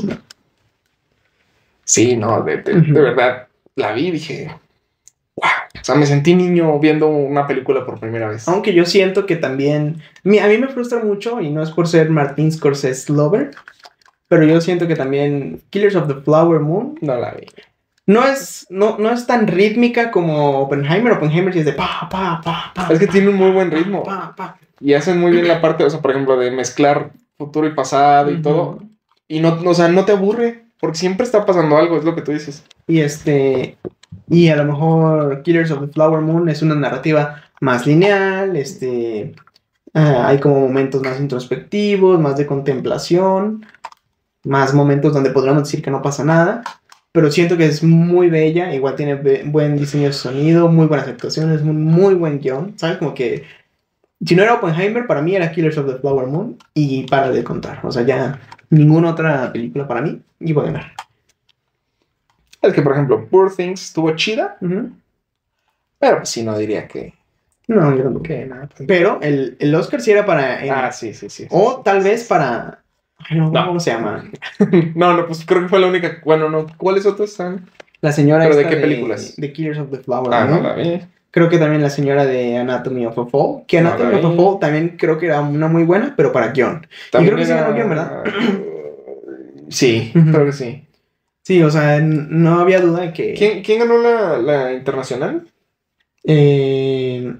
Sí, no, de, de, Ujú. de verdad, la vi y dije, wow. O sea, me sentí niño viendo una película por primera vez. Aunque yo siento que también... mi- A mí me frustra mucho, y no es por ser Martin Scorsese lover, pero yo siento que también Killers of the Flower Moon No la vi. no es, no, no es tan rítmica como Oppenheimer. Oppenheimer sí es de pa, pa, pa, pa. Es que pa, tiene un muy buen pa, ritmo. pa, pa. Y hacen muy bien la parte, o sea, por ejemplo, de mezclar futuro y pasado y Ujú. todo. Y no, o sea, no te aburre, porque siempre está pasando algo, es lo que tú dices. Y este... Y a lo mejor Killers of the Flower Moon es una narrativa más lineal, este... ah, hay como momentos más introspectivos, más de contemplación, más momentos donde podríamos decir que no pasa nada, pero siento que es muy bella, igual tiene be- buen diseño de sonido, muy buenas actuaciones, muy, muy buen guión, ¿sabes? Como que si no era Oppenheimer, para mí era Killers of the Flower Moon y para de contar, o sea, ya ninguna otra película para mí iba a ganar. Es que, por ejemplo, Poor Things estuvo chida, Ujú. pero pues sí, no diría que... No, yo tampoco. que nada. Pero el, el Oscar sí era para Emma. Ah, sí, sí, sí. sí, O sí, tal sí, vez sí. para... Ay, no, No. ¿cómo se llama? No, no, pues creo que fue la única... Bueno, no, ¿cuáles otros están? La señora ¿Pero de esta qué películas? de Killers of the Flower Ah, no Moon. la vi. Creo que también la señora de Anatomy of a Fall. Que No Anatomy la of a vi. Fall también creo que era una muy buena, pero para guión. También creo que sí era- ganó guión, ¿verdad? Sí, Ujú. creo que sí. Sí, o sea, n- no había duda de que... ¿Quién, quién ganó la, la internacional? Eh...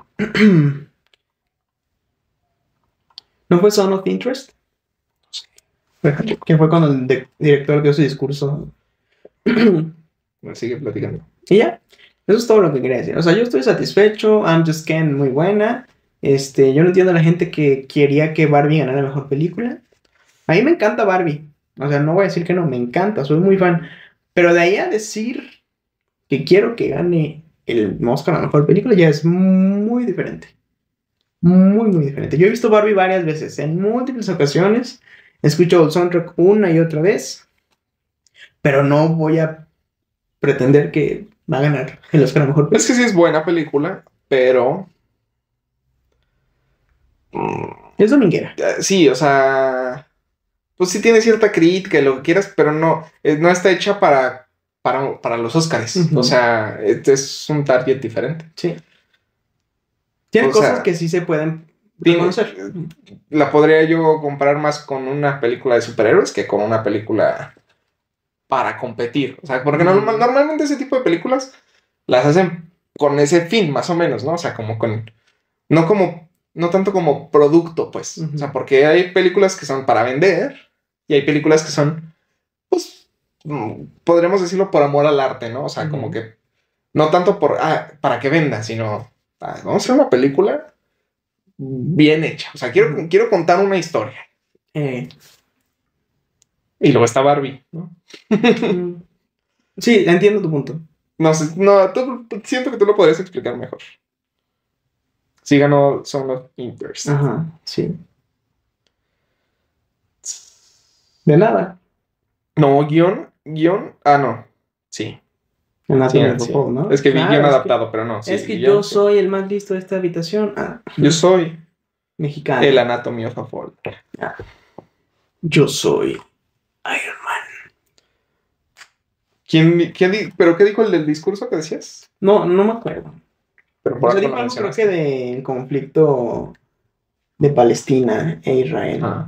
¿No fue Zone of Interest? Que fue cuando el de- director dio su discurso. Me sigue platicando. Y ya, eso es todo lo que quería decir. O sea, yo estoy satisfecho. I'm Just Ken, muy buena. Este, yo no entiendo a la gente que quería que Barbie ganara la mejor película. A mí me encanta Barbie. O sea, no voy a decir que no, me encanta, soy muy fan. Pero de ahí a decir que quiero que gane el Oscar a la mejor película ya es muy diferente. Muy, muy diferente. Yo he visto Barbie varias veces, en múltiples ocasiones. Escucho el soundtrack una y otra vez. Pero no voy a pretender que va a ganar el Oscar a la mejor película. Es que sí es buena película, pero... mm, Es dominguera. eh, sí, o sea... Pues sí tiene cierta crítica y lo que quieras, pero no, eh, no está hecha para, para, para los Oscars. Ujú. O sea, este es un target diferente. Sí. Tiene O cosas sea, que sí se pueden Tiene- reconocer. la podría yo comparar más con una película de superhéroes que con una película para competir. O sea, porque Ujú. normal- normalmente ese tipo de películas las hacen con ese fin, más o menos, ¿no? O sea, como con... No como... No tanto como producto, pues. Ujú. O sea, porque hay películas que son para vender y hay películas que son, pues, mm, podríamos decirlo por amor al arte, ¿no? O sea, como Ujú. que no tanto por, ah, para que venda, sino, ah, vamos a hacer una película bien hecha. O sea, quiero, Ujú. quiero contar una historia. Eh, Y luego está Barbie, ¿no? mm, sí, entiendo tu punto. No sé, no, tú- siento que tú lo podrías explicar mejor. Sí ganó Son of Interest. Ajá, sí. De nada. No, guión, guión, ah, no. Sí. Anatomy Sí, of a sí. Fall, ¿no? Es que vi Claro, guión es que- adaptado, pero no. Sí, es que guión, yo sí. soy el más listo de esta habitación. Ah, Yo soy mexicano. el Anatomy of a Fall. Yo soy Iron Man. ¿Quién, quién di- ¿Pero qué dijo el del discurso que decías? No, no me acuerdo. Pero O por sea, algo dijo lo algo creo mencionaste. que del conflicto de Palestina e Israel. Ajá.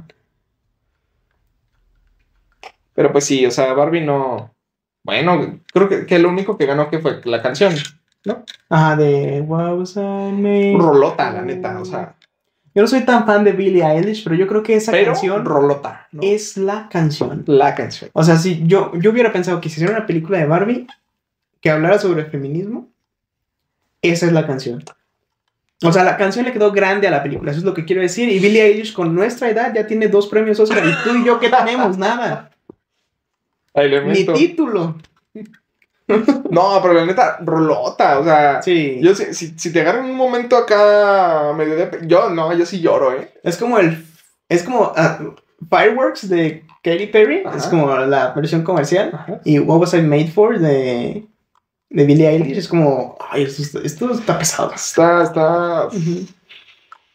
Pero pues sí, o sea, Barbie no... Bueno, creo que, que lo único que ganó que fue la canción, ¿no? Ajá, de What was I made Rolota, la for? neta, o sea... Yo no soy tan fan de Billie Eilish, pero yo creo que esa Pero canción rolota, ¿no? es la canción. La canción. O sea, si yo, yo hubiera pensado que si hiciera una película de Barbie que hablara sobre el feminismo, esa es la canción. O sea, la canción le quedó grande a la película, eso es lo que quiero decir. Y Billie Eilish con nuestra edad ya tiene dos premios Oscar. Y tú y yo, ¿qué tenemos? Nada. Ahí le Ni meto. título. No, pero la neta, rolota, o sea... Sí. Yo si, si, si te agarran un momento acá medio de... Yo no, yo sí lloro, ¿eh? Es como el... Es como ah, Fireworks de Katy Perry. Ajá. Es como la versión comercial. Ajá. Y What Was I Made For de, de Billie Eilish. Es como... Ay, esto, está- esto está pesado. Está, está... Ujú.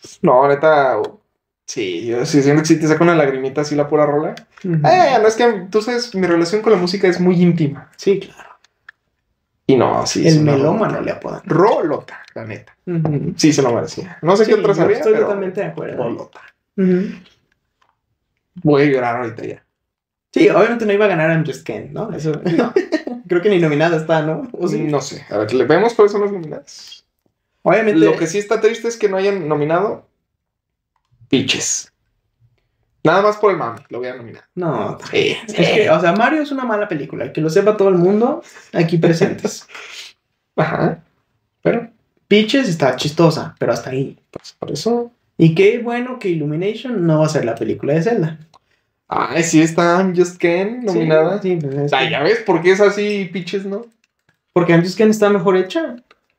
No, neta, sí, yo sí siento que si te saca una lagrimita así la pura rola. Ujú. Eh, no es que, tú sabes, mi relación con la música es muy íntima. Sí, claro. Y no, sí. es El una melómano rolota. le apodan. Rolota, la neta. Ujú. Sí, se lo merecía. No sé Sí, qué otra yo sabía, estoy pero totalmente de acuerdo. rolota. Ujú. Voy a llorar ahorita ya. Sí, obviamente no iba a ganar I'm Just Ken, ¿no? Eso. No, Creo que ni nominada está, ¿no? ¿O sí? no sé. A ver, le vemos cuáles son las nominadas. Obviamente. Lo que sí está triste es que no hayan nominado Peaches. Nada más por el mami, lo voy a nominar. No, Sí, es que, o sea, Mario es una mala película. Que lo sepa todo el mundo aquí presentes. Ajá. Pero, Peaches está chistosa, pero hasta ahí. pues, por eso. Y qué bueno que Illumination no va a ser la película de Zelda. Ay, sí está I'm Just Ken nominada. Sí, sí, pues es Ah, que- ya ves por qué es así, Peaches, ¿no? Porque I'm Just Ken está mejor hecha.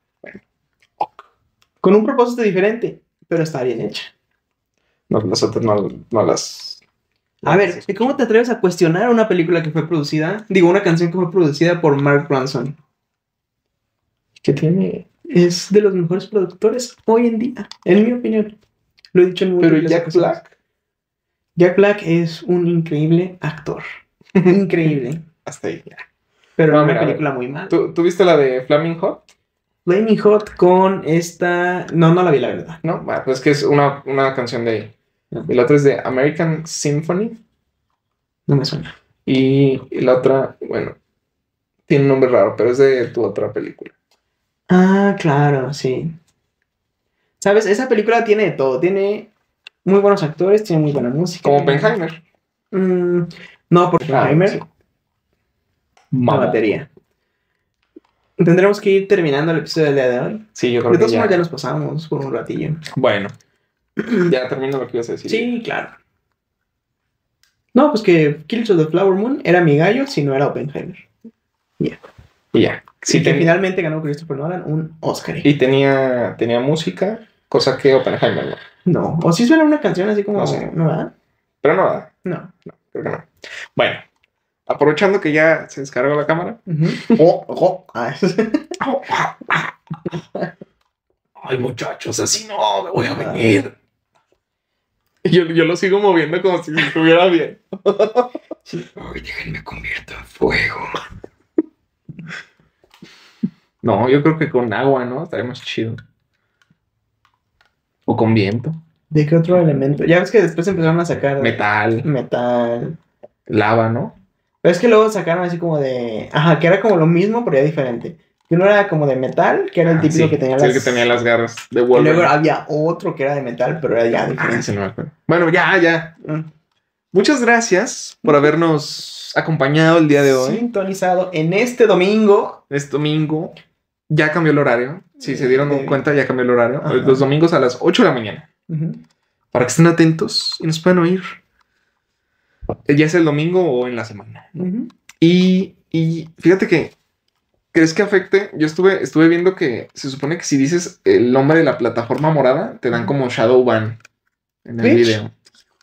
Ok. Con un propósito diferente, pero está bien hecha. No, las otras no, no las. A ver, ¿cómo te atreves a cuestionar una película que fue producida? Digo, una canción que fue producida por Mark Ronson. ¿Qué tiene? Es de los mejores productores hoy en día, en mi opinión. Lo he dicho en Pero múltiples Jack ocasiones. Black. Jack Black es un increíble actor. Increíble. Hasta ahí. ya. Pero No, en una mira, a ver. película muy mala. ¿Tú, ¿Tú viste la de Flaming Hot? Flaming Hot con esta... No, no la vi, la verdad. No, bueno, pues es que es una, una canción de ahí. No, Y la otra es de American Symphony. no me suena. Y, y la otra, bueno, tiene un nombre raro, pero es de tu otra película. Ah, claro, sí. ¿Sabes? Esa película tiene de todo. Tiene muy buenos actores, tiene muy buena música. Como Oppenheimer. Mm, no, por Oppenheimer, sí. la Mamá. batería. Tendremos que ir terminando el episodio del día de hoy. Sí, yo creo De que todas ya. formas, ya nos pasamos por un ratillo. Bueno, ya termino lo que ibas a decir. Sí, claro. No, pues que Killers of the Flower Moon era mi gallo si no era Oppenheimer. Y ya. Sí, y que ten- finalmente ganó Christopher Nolan un Oscar. y tenía, tenía música, cosa que Oppenheimer no. No, o si suena una canción así como... No sé. ¿No, verdad? Pero no, ¿verdad? No. Creo que no. Bueno, aprovechando que ya se descargó la cámara. Ujú. Oh, oh. Ah, Ay, muchachos, así no, me voy a venir. Yo, yo lo sigo moviendo como si estuviera bien. Ay, déjenme convierto en fuego. No, yo creo que con agua, ¿no? Estaría más chido. O con viento. ¿De qué otro elemento? Ya ves que después empezaron a sacar... Metal, Metal. lava, ¿no? Pero es que luego sacaron así como de... Ajá, que era como lo mismo, pero ya diferente. Que uno era como de metal, que era el Ah, típico sí, que tenía sí, las... el que tenía las garras de Y Wolverine. luego había otro que era de metal, pero era ya Ah, diferente. ese no me acuerdo. Bueno, ya, ya. Mm. Muchas gracias por habernos acompañado el día de hoy. Sintonizado en este domingo. Es domingo. Ya cambió el horario. Si se dieron De- cuenta, ya cambió el horario. Ajá. Los domingos a las ocho de la mañana. Ujú. Para que estén atentos y nos puedan oír. Ya es el domingo o en la semana. Ujú. Y, y fíjate que, ¿crees que afecte? Yo estuve, estuve viendo que se supone que si dices el nombre de la plataforma morada, te dan como shadow ban en el Bitch. video.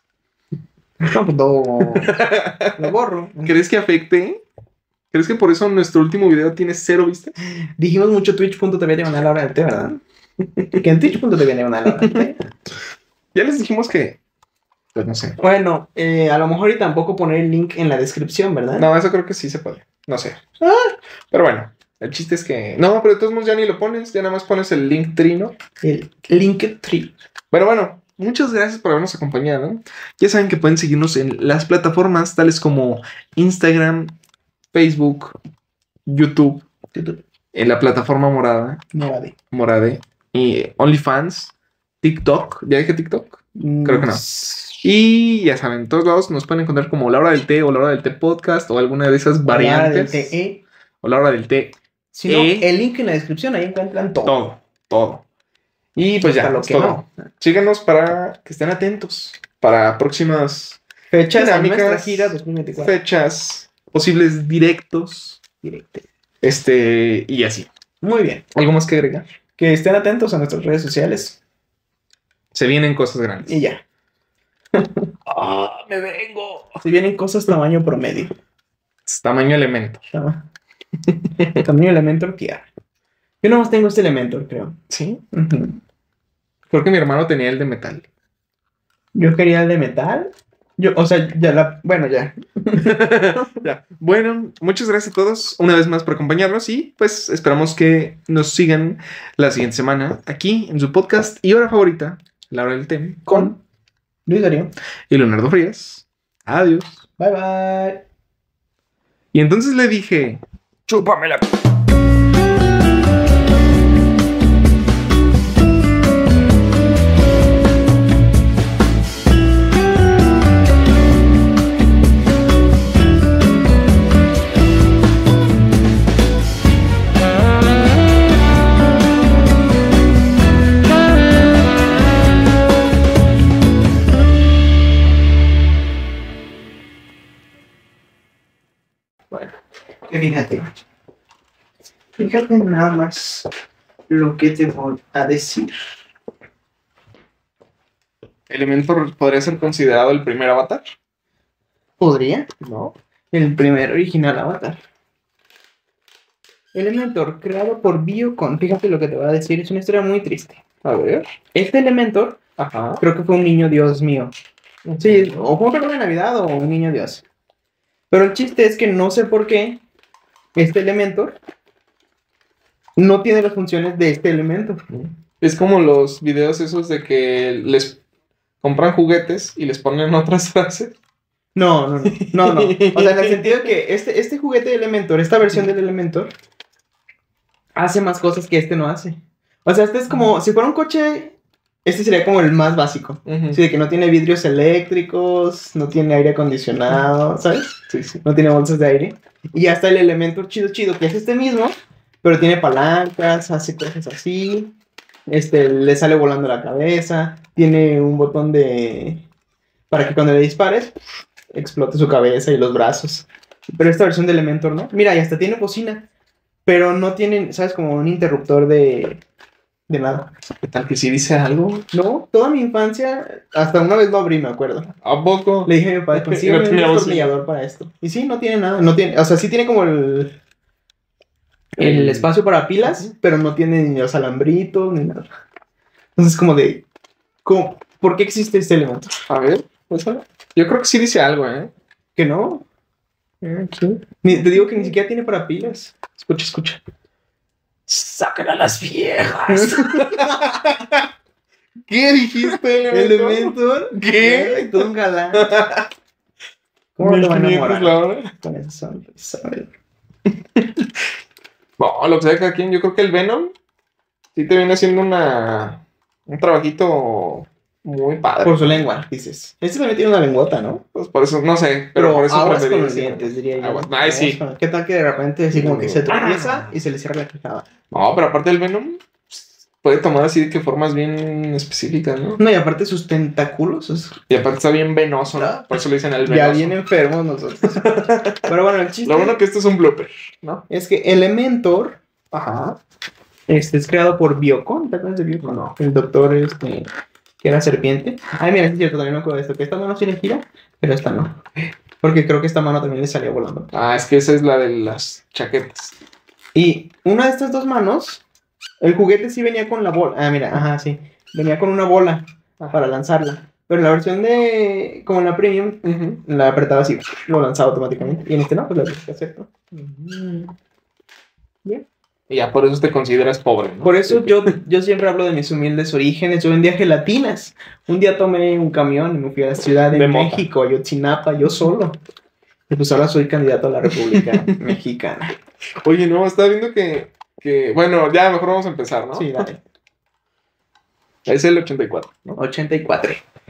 No, pues lo, lo borro. ¿Crees que afecte? ¿Crees que por eso nuestro último video tiene cero vistas? Dijimos mucho twitch punto tv diagonal la hora del té, ¿verdad? Que en twitch punto tv diagonal la hora del té. Ya les dijimos que, pues no sé. Bueno, eh, a lo mejor y tampoco poner el link en la descripción, ¿verdad? No, eso creo que sí se puede. No sé. Ah. Pero bueno, el chiste es que... No, pero de todos modos ya ni lo pones. Ya nada más pones el link trino. El Linktree. Pero bueno, muchas gracias por habernos acompañado. Ya saben que pueden seguirnos en las plataformas tales como Instagram, Facebook, YouTube, en la plataforma morada, Morade. morade, y OnlyFans, TikTok. ¿Ya dije TikTok? Creo que no. Y ya saben, en todos lados nos pueden encontrar como La Hora del Té o La Hora del Té Podcast o alguna de esas variantes. Del TE. O La Hora del Té. Si no, Eh. el link en la descripción, ahí encuentran todo. Todo, todo. Y pues ya, Hasta lo es que todo. no. Síganos para que estén atentos para próximas Fechas de dinámicas, nuestra gira dos mil veinticuatro. fechas, posibles directos, Directo. este, y así. Muy bien. ¿Algo más que agregar? Que estén atentos a nuestras redes sociales. Se vienen cosas grandes. Y ya. ¡Ah, me vengo! Si vienen cosas tamaño promedio. Es tamaño elemento. Tama- Tamaño Elementor Tiara. Yo nomás tengo este Elementor, creo. ¿Sí? Ujú. Creo que mi hermano tenía el de metal. Yo quería el de metal. Yo, o sea, ya la... Bueno, ya. Ya. Bueno, muchas gracias a todos una vez más por acompañarnos y pues esperamos que nos sigan la siguiente semana aquí en su podcast y hora favorita, La Hora del Té, con Luis Darío. y Leonardo Frías. Adiós. Bye, bye. Y entonces le dije, chúpamela. Bueno, fíjate. Fíjate nada más lo que te voy a decir. Elementor podría ser considerado el primer avatar, ¿Podría? ¿no? El primer original Avatar. Elementor, creado por Biocon. Fíjate lo que te voy a decir, es una historia muy triste. A ver. Este Elementor, Ajá. creo que fue un niño dios mío. Sí, o fue un regalo de Navidad o un niño dios. Pero el chiste es que no sé por qué este Elementor no tiene las funciones de este Elementor. Es como los videos esos de que les compran juguetes y les ponen otras frases. No, no, no, no, no. O sea, en el sentido de que este, este juguete de Elementor, esta versión del Elementor, hace más cosas que este no hace. O sea, este es como, si fuera un coche, este sería como el más básico. Uh-huh. Sí, de que no tiene vidrios eléctricos, no tiene aire acondicionado, ¿sabes? Sí, sí. No tiene bolsas de aire. Y ya está el Elementor chido, chido, que es este mismo, pero tiene palancas, hace cosas así. Este, le sale volando la cabeza, tiene un botón de... para que cuando le dispares, explote su cabeza y los brazos. Pero esta versión de Elementor, ¿no? Mira, y hasta tiene bocina, pero no tiene, ¿sabes? Como un interruptor de... de nada. ¿Qué tal que sí dice algo? No, toda mi infancia, hasta una vez lo abrí, me acuerdo. ¿A poco? Le dije a mi padre, consígueme No un tenía bocina. destornillador para esto. Y sí, no tiene nada, no tiene, o sea, sí tiene como el... el El- espacio para pilas, pero no tiene ni los alambritos, ni nada. Entonces, como de... ¿cómo? ¿Por qué existe este elemento? A ver, pues, yo creo que sí dice algo, ¿eh? Que no. Aquí. Ni- te digo que ni siquiera tiene para pilas. Escucha, escucha. Sácala a las viejas. ¿Qué dijiste, Elementor? ¿Elementor? ¿Qué? Ay, todo un galán. ¿Cómo no te va a mil quinientos enamorar? la hora. Con esa sonrisa, ¿sabes? No, lo que sea cada quien. Yo creo que el Venom sí te viene haciendo una un trabajito muy padre. Por su lengua, dices. Este también tiene una lengüota, ¿no? Pues por eso, no sé, pero, Pero por eso aguas preferí con los decir- dientes, diría yo. Aguas. Ay, sí. Aguas con- ¿Qué tal que de repente así como que se Ah. tropieza y se le cierra la quijada? No, pero aparte del Venom pues, puede tomar así de que formas bien específicas, ¿no? No, y aparte sus tentáculos, es- Y aparte está bien venoso, ¿no? Por eso le dicen el venoso. ya bien enfermos nosotros. Pero bueno, el chiste Lo bueno que esto es un blooper, ¿no? es que Elementor Ajá. este, es creado por Biocon. ¿Te acuerdas de Biocon? No. El doctor este, que era serpiente. Ay, mira, es cierto, también me acuerdo de esto. Que esta mano sí le gira, pero esta no. Porque creo que esta mano también le salía volando. Ah, es que esa es la de las chaquetas. Y una de estas dos manos, el juguete sí venía con la bola. Ah, mira, ajá, sí. Venía con una bola para lanzarla. Pero en la versión de. Como en la premium, Ujú. la apretaba así, lo lanzaba automáticamente. Y en este no, pues lo tienes que hacer, ¿no? Bien. Y ya por eso te consideras pobre, ¿no? Por eso Sí. yo, yo siempre hablo de mis humildes orígenes. Yo vendía gelatinas. Un día tomé un camión y me fui a la Ciudad de, De mota. México, a Ayotzinapa, yo solo. Y pues ahora soy candidato a la República Mexicana. Oye, no, estaba viendo que, que... Bueno, ya mejor vamos a empezar, ¿no? Sí, dale. Es el ochenta y cuatro, ¿no? ochenta y cuatro.